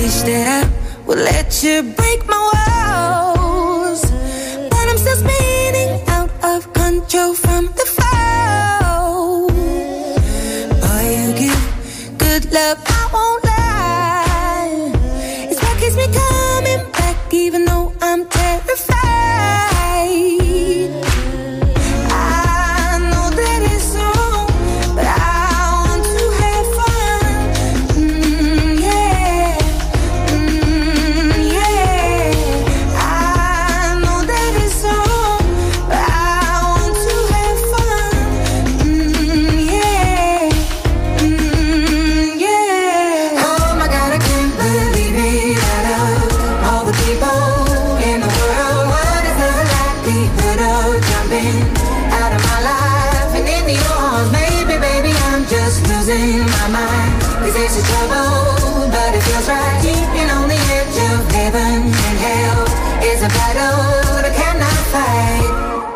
S9: wish that I would let you break my walls, but I'm still spinning out of control from the fall. Boy, you give good love, I won't lie. It's what keeps me coming back, even though I'm terrified. I know that it's wrong, but I want to have fun. Mm, yeah, mm, yeah. I know that it's wrong, but I want to have fun. Mm, yeah, mm, yeah. Oh my God, I can't believe it. Out of all the people in the world, what is the likelihood of jumping out of my life and into yours? Maybe, baby, I'm just losing my mind. Cause it's a trouble, but it feels right. Keeping on the edge of heaven and hell is a battle that I cannot fight.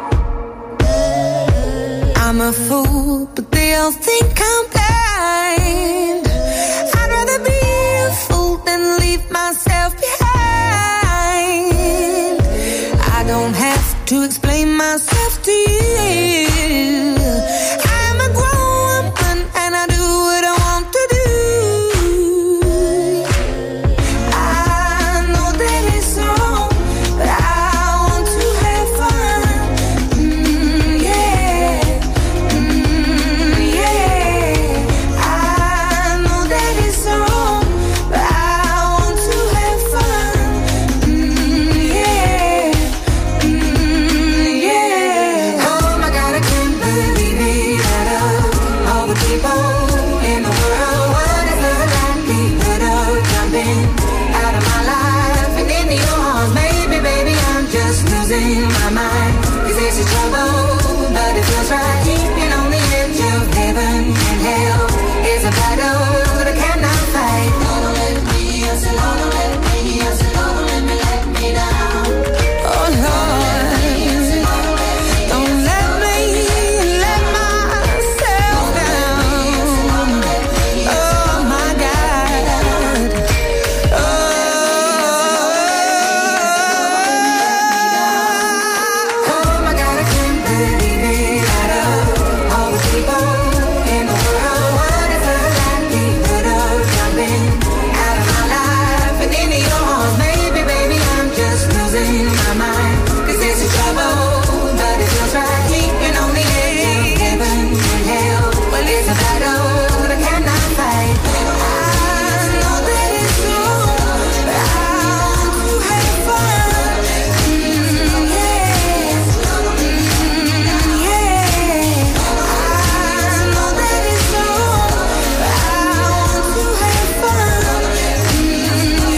S9: I'm a fool, but they all think I'm blind. I'd rather be a fool than leave myself behind. I don't have to explain myself to you. I'm a grown woman and I do what I want to do. I know that it's wrong, but I want to have fun. Mm, yeah, mm, yeah. I know that it's wrong, but I want to have fun. Mm, yeah, mm, yeah. Oh my God, I can't believe it. Out of all the people in the world, what is the likelihood of jumping out of my life and into yours? Maybe, baby, I'm just losing my mind. Cause it's a trouble, but it feels right. Keeping on the edge of heaven and hell is a battle that I cannot fight. Don't let me, I said, don't let me, I said, don't let me let me down. Oh Lord, don't let me let myself down. Oh my God. Oh, oh my God, I can't believe it. Out of all the people in the world, what is the likelihood of jumping out of my life and into yours? Maybe, baby, I'm just losing my mind. Cause it's a trouble, but it feels right. Keeping on the edge of heaven and hell. Well, it's a battle that I cannot fight. I know that it's wrong, but I want to have fun. Mm, yeah, mm, yeah. I know that it's wrong, but I want to have fun. Mm,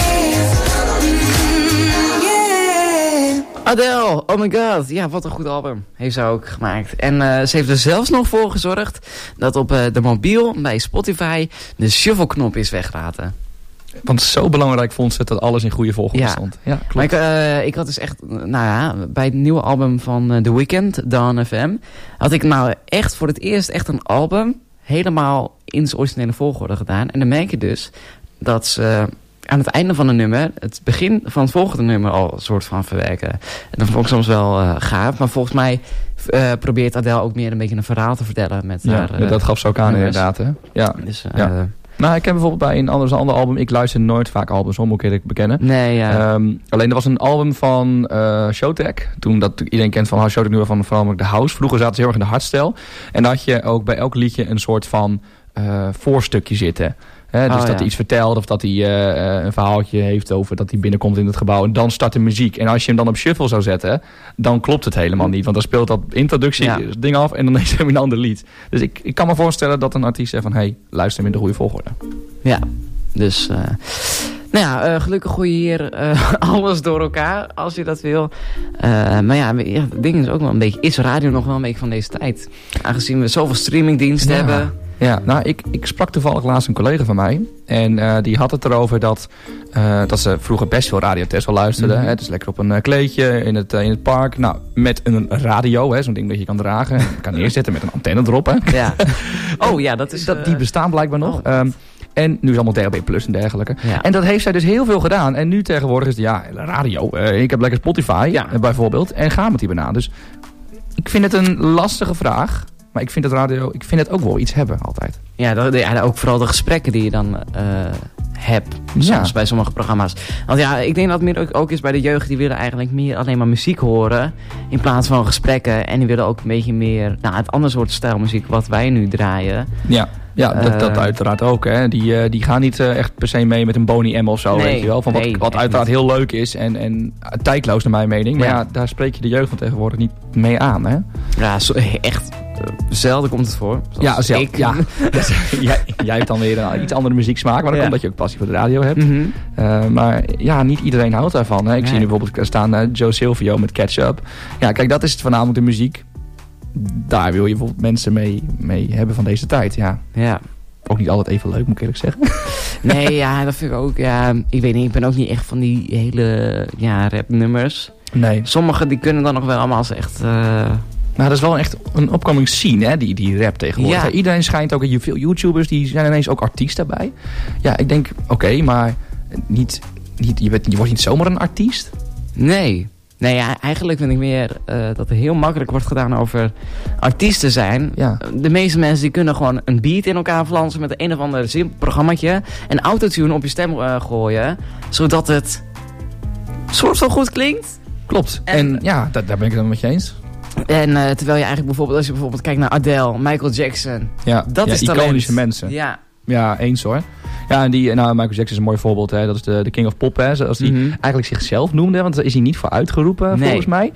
S9: yeah, mm, yeah.
S5: Adele, oh my god. Ja, wat een goed album. Heeft ze ook gemaakt. En uh, ze heeft er zelfs nog voor gezorgd dat op uh, de mobiel bij Spotify de shuffle-knop is weggelaten.
S3: Want zo belangrijk vond ze dat alles in goede volgorde
S5: Ja.
S3: stond. Ja, klopt.
S5: Maar ik, uh, ik had dus echt, nou ja, bij het nieuwe album van uh, The Weeknd, Dawn F M, had ik nou echt voor het eerst echt een album helemaal in zijn originele volgorde gedaan. En dan merk je dus dat ze aan het einde van een nummer het begin van het volgende nummer al een soort van verwerken. En dat vond ik soms wel uh, gaaf. Maar volgens mij uh, probeert Adele ook meer een beetje een verhaal te vertellen met
S3: Ja,
S5: haar... Uh,
S3: dat gaf ze ook aan
S5: nummers.
S3: inderdaad. Hè? Ja.
S5: Dus, uh,
S3: ja. Nou, ik heb bijvoorbeeld bij een ander, een ander album... Ik luister nooit vaak albums om, moet ik eerlijk bekennen.
S5: Nee, ja.
S3: Um, alleen er was een album van uh, Showtek. Toen dat iedereen kent van Showtek nu van vooral de house. Vroeger zaten ze heel erg in de hardstyle. En dan had je ook bij elk liedje een soort van uh, voorstukje zitten. He, dus
S5: oh,
S3: dat
S5: ja.
S3: hij iets vertelt of dat hij uh, een verhaaltje heeft over dat hij binnenkomt in het gebouw. En dan start de muziek. En als je hem dan op shuffle zou zetten, dan klopt het helemaal niet. Want dan speelt dat introductie
S5: Ja.
S3: ding af en dan is er een ander lied. Dus ik, ik kan me voorstellen dat een artiest zegt van, hé, hey, luister hem in de goede volgorde.
S5: Ja, dus... Uh, nou ja, uh, gelukkig gooi je hier uh, alles door elkaar, als je dat wil. Uh, maar ja, ja, het ding is ook wel een beetje... Is radio nog wel een beetje van deze tijd? Aangezien we zoveel streamingdiensten
S3: Ja.
S5: hebben...
S3: Ja, nou, ik, ik sprak toevallig laatst een collega van mij. En uh, die had het erover dat, uh, dat ze vroeger best veel Radio Tesla luisterde.
S5: Mm-hmm.
S3: Hè, dus lekker op een uh, kleedje in het, uh, in het park. Nou, met een radio, hè, zo'n ding dat je kan dragen. En kan neerzetten met een antenne erop. Hè.
S5: Ja. Oh ja, dat is...
S3: dat, die bestaan blijkbaar nog.
S5: Oh.
S3: Um, En nu is allemaal D H B plus en dergelijke.
S5: Ja.
S3: En dat heeft zij dus heel veel gedaan. En nu tegenwoordig is het, ja, radio. Uh, ik heb lekker Spotify, ja. uh, bijvoorbeeld. En ga met die banaan. Dus ik vind het een lastige vraag. Maar ik vind het radio, ik vind het ook wel iets hebben, altijd.
S5: Ja, dat, ja ook vooral de gesprekken die je dan uh, hebt. Soms ja. bij sommige programma's. Want ja, ik denk dat het meer ook, ook is bij de jeugd. Die willen eigenlijk meer alleen maar muziek horen. In plaats van gesprekken. En die willen ook een beetje meer, nou, het andere soort stijlmuziek wat wij nu draaien.
S3: Ja. Ja, dat, uh, dat uiteraard ook. Hè. Die, uh, die gaan niet uh, echt per se mee met een Boney M of zo.
S5: Nee,
S3: weet je wel. Van wat,
S5: nee,
S3: wat uiteraard niet. Heel leuk is en, en tijdloos naar mijn mening. Maar ja. ja, daar spreek je de jeugd van tegenwoordig niet mee aan. Hè?
S5: Ja, zo, echt. Uh, zelden komt het voor.
S3: Ja, zelf, ik. Ja. jij, jij hebt dan weer een iets andere muzieksmaak. Maar dat ja. komt dat je ook passie voor de radio hebt. Mm-hmm. uh, maar ja, niet iedereen houdt daarvan. Hè. Ik nee. zie nu bijvoorbeeld staan uh, Joe Silvio met Catch Up. Ja, kijk, dat is het voornamelijk de muziek. Daar wil je bijvoorbeeld mensen mee, mee hebben van deze tijd. Ja.
S5: Ja.
S3: Ook niet altijd even leuk, moet ik eerlijk zeggen.
S5: Nee, ja, dat vind ik ook. Ja, ik weet niet, ik ben ook niet echt van die hele ja, rapnummers.
S3: Nee.
S5: Sommige die kunnen dan nog wel allemaal als echt... Uh...
S3: Nou, dat is wel echt een opkoming scene, hè, die, die rap tegenwoordig. Ja. Iedereen schijnt ook, veel YouTubers, die zijn ineens ook artiest daarbij. Ja, ik denk, oké, okay, maar niet, niet, je, bent, je wordt niet zomaar een artiest.
S5: Nee. Nee, ja, eigenlijk vind ik meer uh, dat er heel makkelijk wordt gedaan over artiesten zijn. Ja. De meeste mensen die kunnen gewoon een beat in elkaar flansen met een of ander simpel programmaatje. En autotune op je stem uh, gooien. Zodat het soort van goed klinkt.
S3: Klopt. En, en ja, dat, daar ben ik het dan met je eens.
S5: En uh, terwijl je eigenlijk bijvoorbeeld, als je bijvoorbeeld kijkt naar Adele, Michael Jackson.
S3: Ja,
S5: dat
S3: ja,
S5: is
S3: iconische mensen.
S5: Ja.
S3: Ja, eens hoor. Ja, en die, nou, Michael Jackson is een mooi voorbeeld. Hè. Dat is de, de King of Pop, hè. Zoals hij mm-hmm. eigenlijk zichzelf noemde. Want daar is hij niet voor uitgeroepen, nee. volgens mij.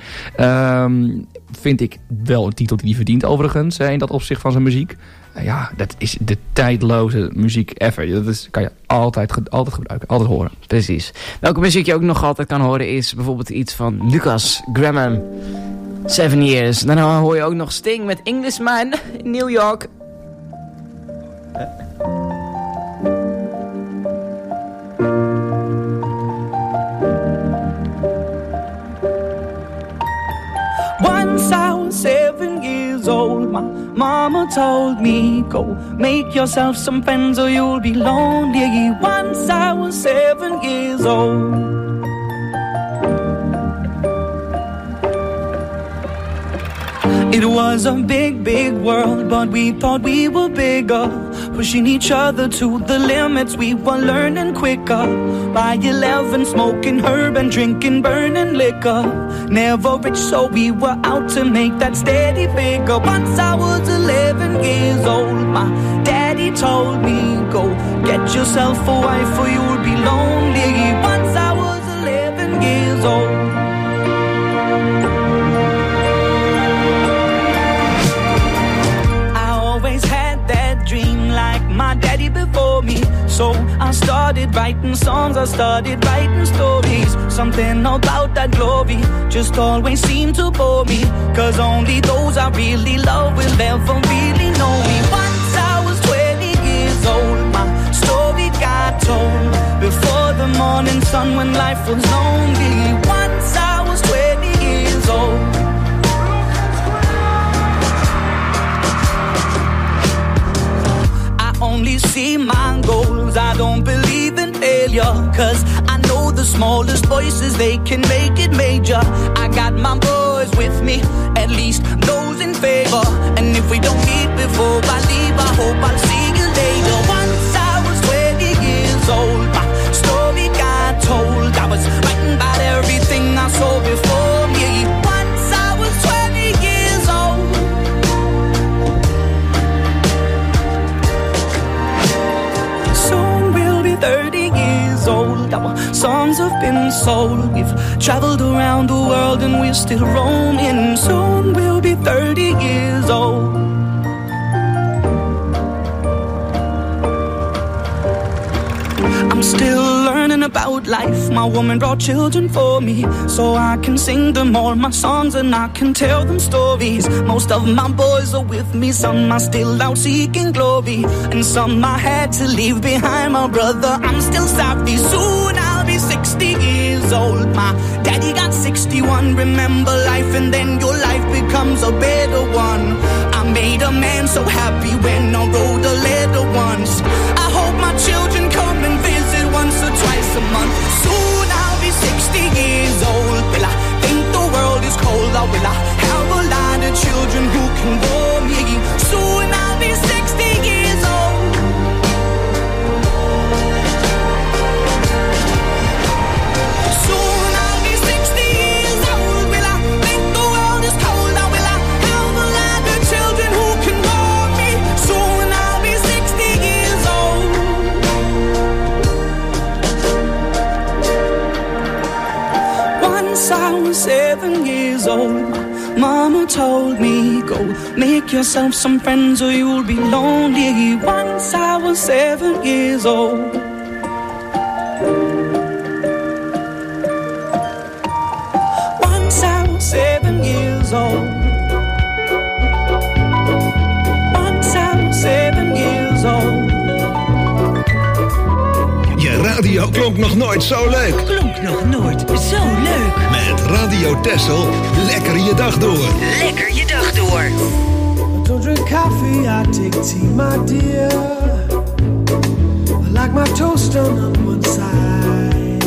S3: Um, vind ik wel een titel die hij verdient overigens. Hè, in dat opzicht van zijn muziek. Uh, ja, dat is de tijdloze muziek ever. Dat is, kan je altijd, altijd gebruiken. Altijd horen.
S5: Precies. Welke muziek je ook nog altijd kan horen is bijvoorbeeld iets van Lucas Graham. Seven Years. Dan hoor je ook nog Sting met Englishman in New York. Uh.
S13: Once I was seven years old, my mama told me, go make yourself some friends or you'll be lonely. Once I was seven years old. It was a big, big world, but we thought we were bigger, pushing each other to the limits. We were learning quicker. By eleven, smoking herb and drinking burning liquor. Never rich, so we were out to make that steady figure. Once I was eleven years old, my daddy told me, go get yourself a wife or you'll be lonely. Once I was eleven years old. My daddy before me, so I started writing songs, I started writing stories. Something about that glory just always seemed to bore me, cause only those I really love will ever really know me. Once I was twenty years old, my story got told before the morning sun when life was lonely. Once I was twenty years old. Only see my goals, I don't believe in failure, cause I know the smallest voices, they can make it major. I got my boys with me, at least those in favor. And if we don't meet before I leave, I hope I'll see you later. Once I was twenty years old, my story got told. I was writing about everything I saw before me. Once I was twenty years old. thirty years old, our songs have been sold. We've traveled around the world and we're still roaming. Soon we'll be thirty years old. I'm still learning about life. My woman brought children for me, so I can sing them all my songs and I can tell them stories. Most of my boys are with me, some are still out seeking glory, and some I had to leave behind. My brother, I'm still sorry. Soon I'll be sixty years old. My daddy got sixty-one. Remember life and then your life becomes a better one. I made a man so happy when I wrote a letter once. I hope my children Once I was seven years old, Mama told me, go make yourself some friends or you'll be lonely. Once I was seven years old. Once I was seven years old. Once I was seven years old.
S8: Je radio klonk nog nooit zo leuk.
S14: Klonk nog nooit zo leuk.
S8: Met Radio Texel, lekker je dag door.
S14: Lekker je dag door.
S15: I don't drink coffee, I take tea, my dear. I like my toast done on one side.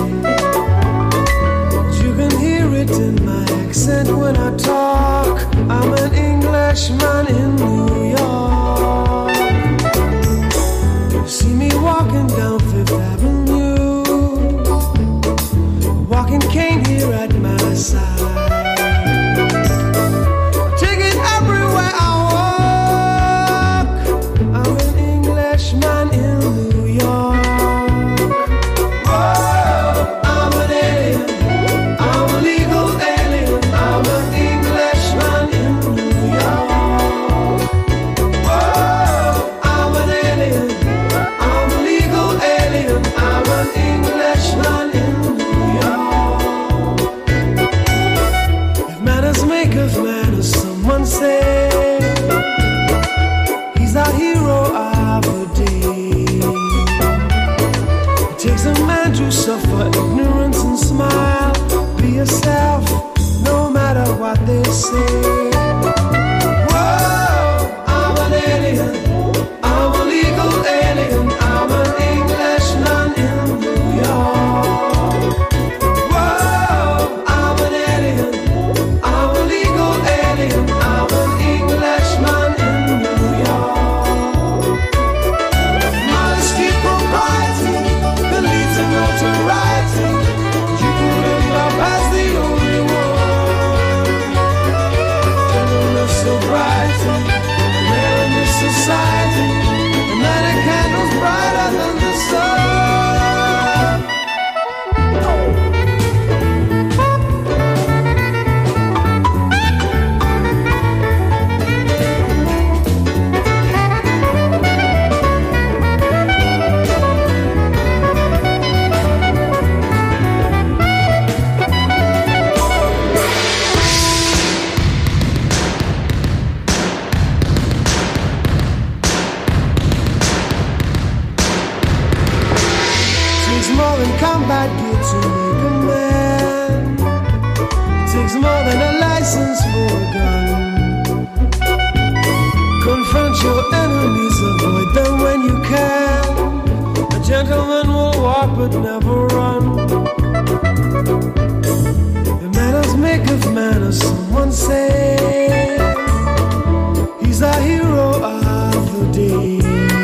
S15: You can hear it in my accent when I talk. I'm an Englishman in New York. You see me walking down Fifth Avenue, walking cane here at my side. Take it everywhere I walk. I'm an Englishman in New York. Whoa, I'm an alien. I'm a legal alien. I'm an Englishman in New York. Whoa, I'm an alien. I'm a legal alien. I'm an Englishman in New York. If manners make of manners, someone say he's our hero of the day. It takes a man to suffer ignorance and smile. Be yourself, no matter what they say. Whoa, I'm an alien. I'm a legal alien. I'm an Englishman in New York. Whoa, I'm an alien. I'm a legal alien. I'm an Englishman in New York. Modesty, propriety, the lead to notoriety. You can end up as the only one. Gentleness, sobriety, rare in this society. And that a candle's brighter than the sun. Takes more than combat gear to make a man. It takes more than a license for a gun. Confront your enemies, avoid them when you can. A gentleman will walk but never run. The manners make of manners, someone say. He's our hero of the day.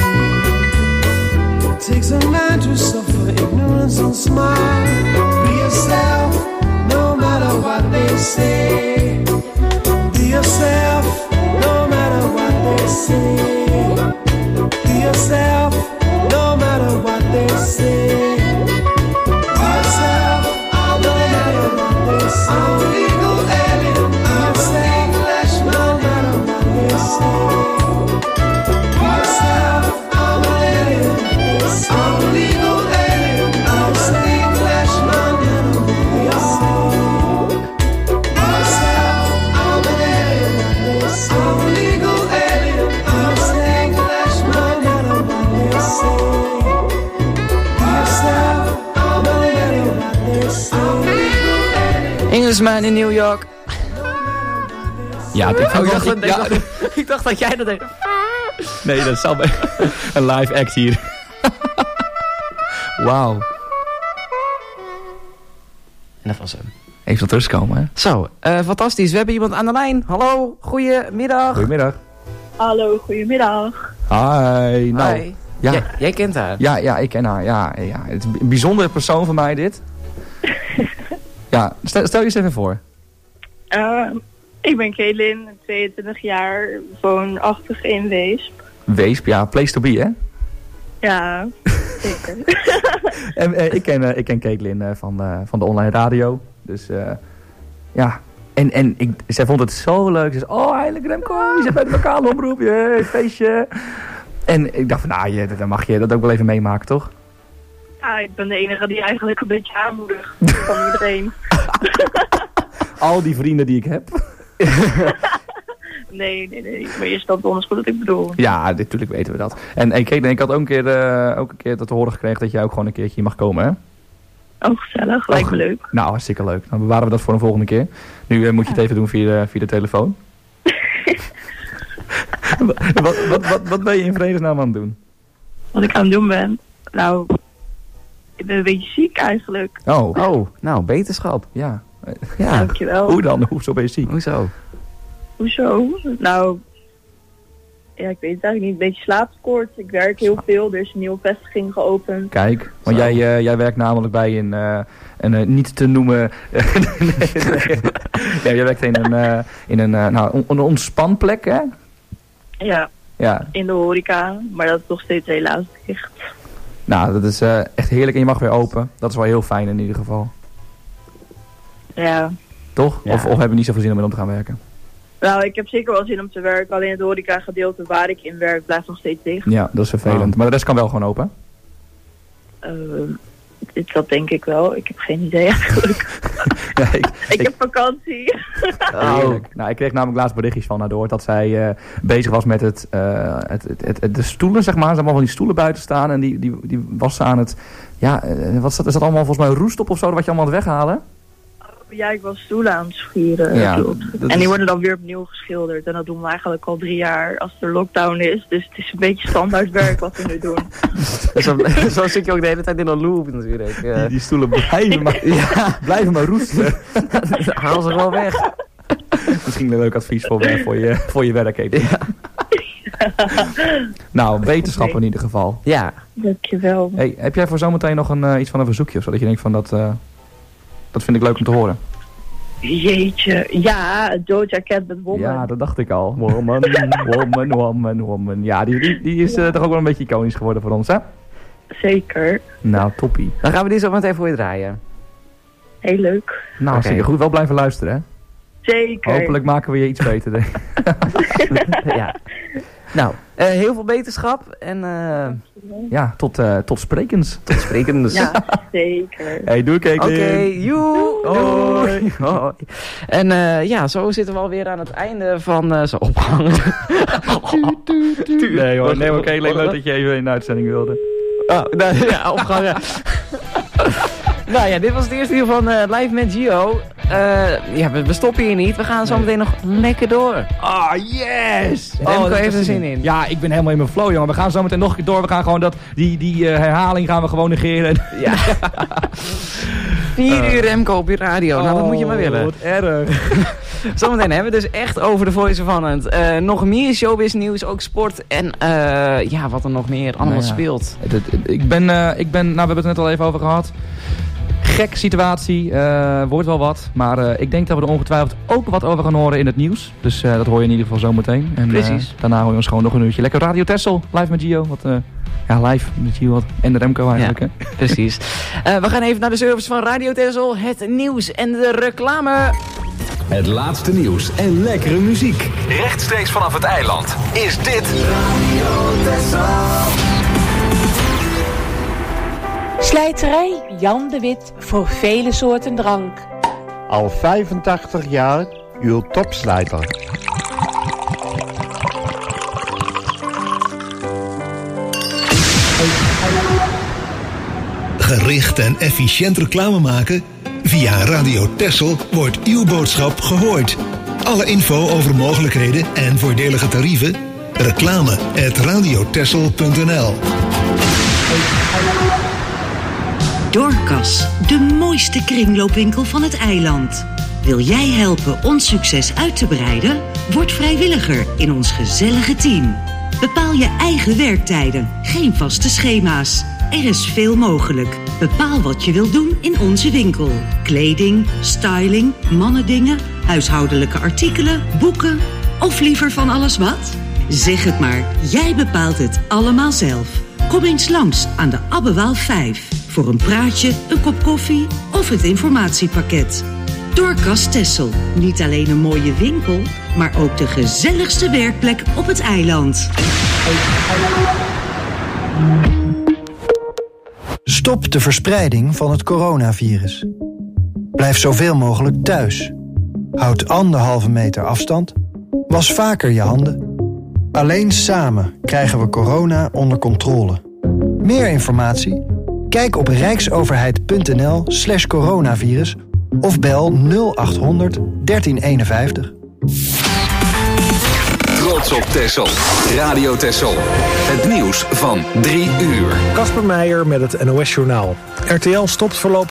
S15: It takes a man to suffer ignorance and smile. Be yourself, no matter what they say. Be yourself, no matter what they say. Be yourself, no matter what they say. Be yourself, no matter what they say. I'm a legal alien. I'm an Englishman, no matter what they say. Be yourself, I'm an alien. I'm a legal alien. I'm an Englishman in New York. Be yourself, I'm an alien. I'm a legal alien. I'm an Englishman, no matter what they say. Be yourself, I'm an alien. I'm a legal alien.
S5: Englishman in New York.
S3: Ja, ik,
S5: Oh, ik, dacht,
S3: ik,
S5: dat-
S3: ja,
S5: ik, dacht, ik dacht dat jij dat deed.
S3: nee, dat zal bij een live act hier. Wauw.
S5: En dat was hem.
S3: Even tot rust komen, hè?
S5: Zo, eh, fantastisch. We hebben iemand aan de lijn. Hallo, goedemiddag.
S3: Goedemiddag.
S16: Hallo, goedemiddag.
S3: Hi. Nou,
S5: Hi.
S3: Ja.
S5: Jij, jij kent haar.
S3: Ja, ja, ik ken haar. Ja, ja. Het is een bijzondere persoon van mij, dit. Ja, stel, stel je eens even voor.
S16: Uh, ik ben Kaelin, tweeëntwintig jaar, woonachtig in Weesp.
S3: Weesp, ja, place to be, hè?
S16: Ja, zeker.
S3: En, eh, ik ken, eh, ik ken Caitlin eh, van, eh, van de online radio. Dus eh, ja, en, en ik, zij vond het zo leuk. Ze zei, oh, eindelijk Remco, je zit bij de lokale omroep, je feestje. En ik dacht van, nou, je, dan mag je dat ook wel even meemaken, toch?
S16: Ja, ik ben de enige die eigenlijk een beetje aanmoedigt van iedereen.
S3: Al die vrienden die ik heb.
S16: nee, nee, nee. Maar je snapt anders wat ik bedoel.
S3: Ja, natuurlijk weten we dat. En, en kijk, ik had ook een keer, uh, ook een keer te horen gekregen dat jij ook gewoon een keertje mag komen, hè?
S16: Oh, gezellig. Lijkt
S3: oh,
S16: me leuk.
S3: Nou, hartstikke leuk. Dan bewaren we dat voor een volgende keer. Nu uh, moet je het even doen via de, via de telefoon. wat, wat, wat, wat ben je in vredesnaam aan het doen?
S16: Wat ik aan het doen ben? Nou, ik ben een beetje ziek eigenlijk.
S3: Oh,
S5: oh nou, beterschap.
S3: Ja.
S16: ja. Dankjewel.
S3: Hoe dan? Hoezo ben je ziek?
S5: Hoezo?
S16: Hoezo? Nou, ja, ik weet het eigenlijk niet. Een beetje slaaptekort. Ik werk heel veel. Er is een nieuwe vestiging geopend.
S3: Kijk, want jij, uh, jij werkt namelijk bij een, uh, een uh, niet te noemen... nee, nee. Ja, jij werkt in een, uh, in een, uh, nou, on, een ontspanplek, hè?
S16: Ja,
S3: ja,
S16: in de horeca. Maar dat is nog steeds helaas dicht.
S3: Nou, dat is uh, echt heerlijk en je mag weer open. Dat is wel heel fijn in ieder geval.
S16: Ja.
S3: Toch?
S16: Ja.
S3: Of, of heb je niet zoveel zin om om te gaan werken?
S16: Nou, ik heb zeker wel zin om te werken. Alleen het horeca gedeelte waar ik in werk blijft nog steeds dicht.
S3: Ja, dat is vervelend. Oh. Maar de rest kan wel gewoon open?
S16: Uh, dat denk ik wel. Ik heb geen idee eigenlijk. ja, ik, ik, ik heb vakantie.
S3: Oh. Nou, ik kreeg namelijk laatst berichtjes van haar door dat zij uh, bezig was met het, uh, het, het, het, het, de stoelen, zeg maar. Ze hadden van die stoelen buiten staan en die, die, die was ze aan het... Ja, uh, wat is dat, is dat allemaal volgens mij roest op of zo, wat je allemaal aan het weghalen?
S16: Ja, ik was stoelen aan het schuren.
S3: Ja,
S16: en die is... worden dan weer opnieuw geschilderd. En dat doen we eigenlijk al drie jaar als er lockdown is. Dus het is een beetje standaard werk wat we nu doen.
S5: zo, zo zit je ook de hele tijd in een loop natuurlijk. Uh.
S3: Die, die stoelen blijven maar, ja, blijven maar roesten.
S5: Haal ze gewoon weg.
S3: Misschien een leuk advies voor, voor, je, voor je werk. Ja. Nou, wetenschap okay. in ieder geval.
S5: Ja.
S16: Dankjewel.
S3: Hey, heb jij voor zometeen nog een, uh, iets van een verzoekje of zo? Dat je denkt van dat... Uh, Dat vind ik leuk om te horen.
S16: Jeetje, ja, Doja Cat met Woman.
S3: Ja, dat dacht ik al. Woman, woman, woman, woman. Ja, die, die, die is uh, toch ook wel een beetje iconisch geworden voor ons, hè?
S16: Zeker.
S3: Nou, toppie.
S5: Dan gaan we die zo meteen voor je draaien.
S16: Heel leuk.
S3: Nou, okay. Zeker goed. Wel blijven luisteren, hè?
S16: Zeker.
S3: Hopelijk maken we je iets beter, denk ik.
S5: Ja. Nou, uh, heel veel beterschap en uh,
S3: ja, tot, uh, tot sprekens.
S5: Tot sprekens.
S16: Ja, zeker.
S3: Hey, doei Caitlin.
S5: Oké, okay, joe. Hoi. Hoi. En uh, ja, zo zitten we alweer aan het einde van uh, zo opgehangen.
S3: Nee hoor, nee hoor, Caitlin, leuk dat je even in de uitzending wilde.
S5: Oh, nou, ja, opgehangen. Nou ja, dit was het eerste uur van uh, Live met Gio. Uh, ja, we, we stoppen hier niet. We gaan zo meteen nog lekker door.
S3: Ah, oh, yes!
S5: Remco oh, heeft er zin in.
S3: Ja, ik ben helemaal in mijn flow, jongen. We gaan zo meteen nog een keer door. We gaan gewoon dat, die, die uh, herhaling gaan we gewoon negeren.
S5: Ja. Vier uh. uur Remco op je radio. Nou, dat
S3: oh,
S5: moet je maar willen.
S3: Wat erg.
S5: Zometeen hebben we dus echt over de Voice of Holland. Uh, nog meer showbiz nieuws, ook sport en uh, ja, wat er nog meer allemaal nou ja. speelt.
S3: Ik ben, uh, ik ben, nou we hebben het net al even over gehad. Gek situatie, uh, wordt wel wat. Maar uh, ik denk dat we er ongetwijfeld ook wat over gaan horen in het nieuws. Dus uh, dat hoor je in ieder geval zo meteen. En,
S5: Precies.
S3: Uh, daarna hoor je ons gewoon nog een uurtje. Lekker Radio Texel, live met Gio. Wat, uh, ja, live met Gio wat, en de Remco eigenlijk.
S5: Ja,
S3: hè?
S5: Precies. Uh, we gaan even naar de service van Radio Texel. Het nieuws en de reclame.
S2: Het laatste nieuws en lekkere muziek. Rechtstreeks vanaf het eiland is dit Radio Texel.
S17: Slijterij Jan de Wit voor vele soorten drank.
S18: Al vijfentachtig jaar uw topslijter.
S8: Gericht en efficiënt reclame maken? Via Radio Texel wordt uw boodschap gehoord. Alle info over mogelijkheden en voordelige tarieven? Reclame at radiotexel punt n l.
S14: Dorcas, de mooiste kringloopwinkel van het eiland. Wil jij helpen ons succes uit te breiden? Word vrijwilliger in ons gezellige team. Bepaal je eigen werktijden, geen vaste schema's. Er is veel mogelijk. Bepaal wat je wilt doen in onze winkel. Kleding, styling, mannendingen, huishoudelijke artikelen, boeken of liever van alles wat? Zeg het maar, jij bepaalt het allemaal zelf. Kom eens langs aan de Abbewaal vijf. Voor een praatje, een kop koffie of het informatiepakket. Doorkas Texel. Niet alleen een mooie winkel, maar ook de gezelligste werkplek op het eiland.
S19: Stop de verspreiding van het coronavirus. Blijf zoveel mogelijk thuis. Houd anderhalve meter afstand. Was vaker je handen. Alleen samen krijgen we corona onder controle. Meer informatie? Kijk op rijksoverheid.nl slash coronavirus of bel nul achthonderd dertien eenenvijftig.
S2: Trots op Texel. Radio Texel. Het nieuws van drie uur.
S1: Kasper Meijer met het N O S Journaal. R T L stopt voorlopig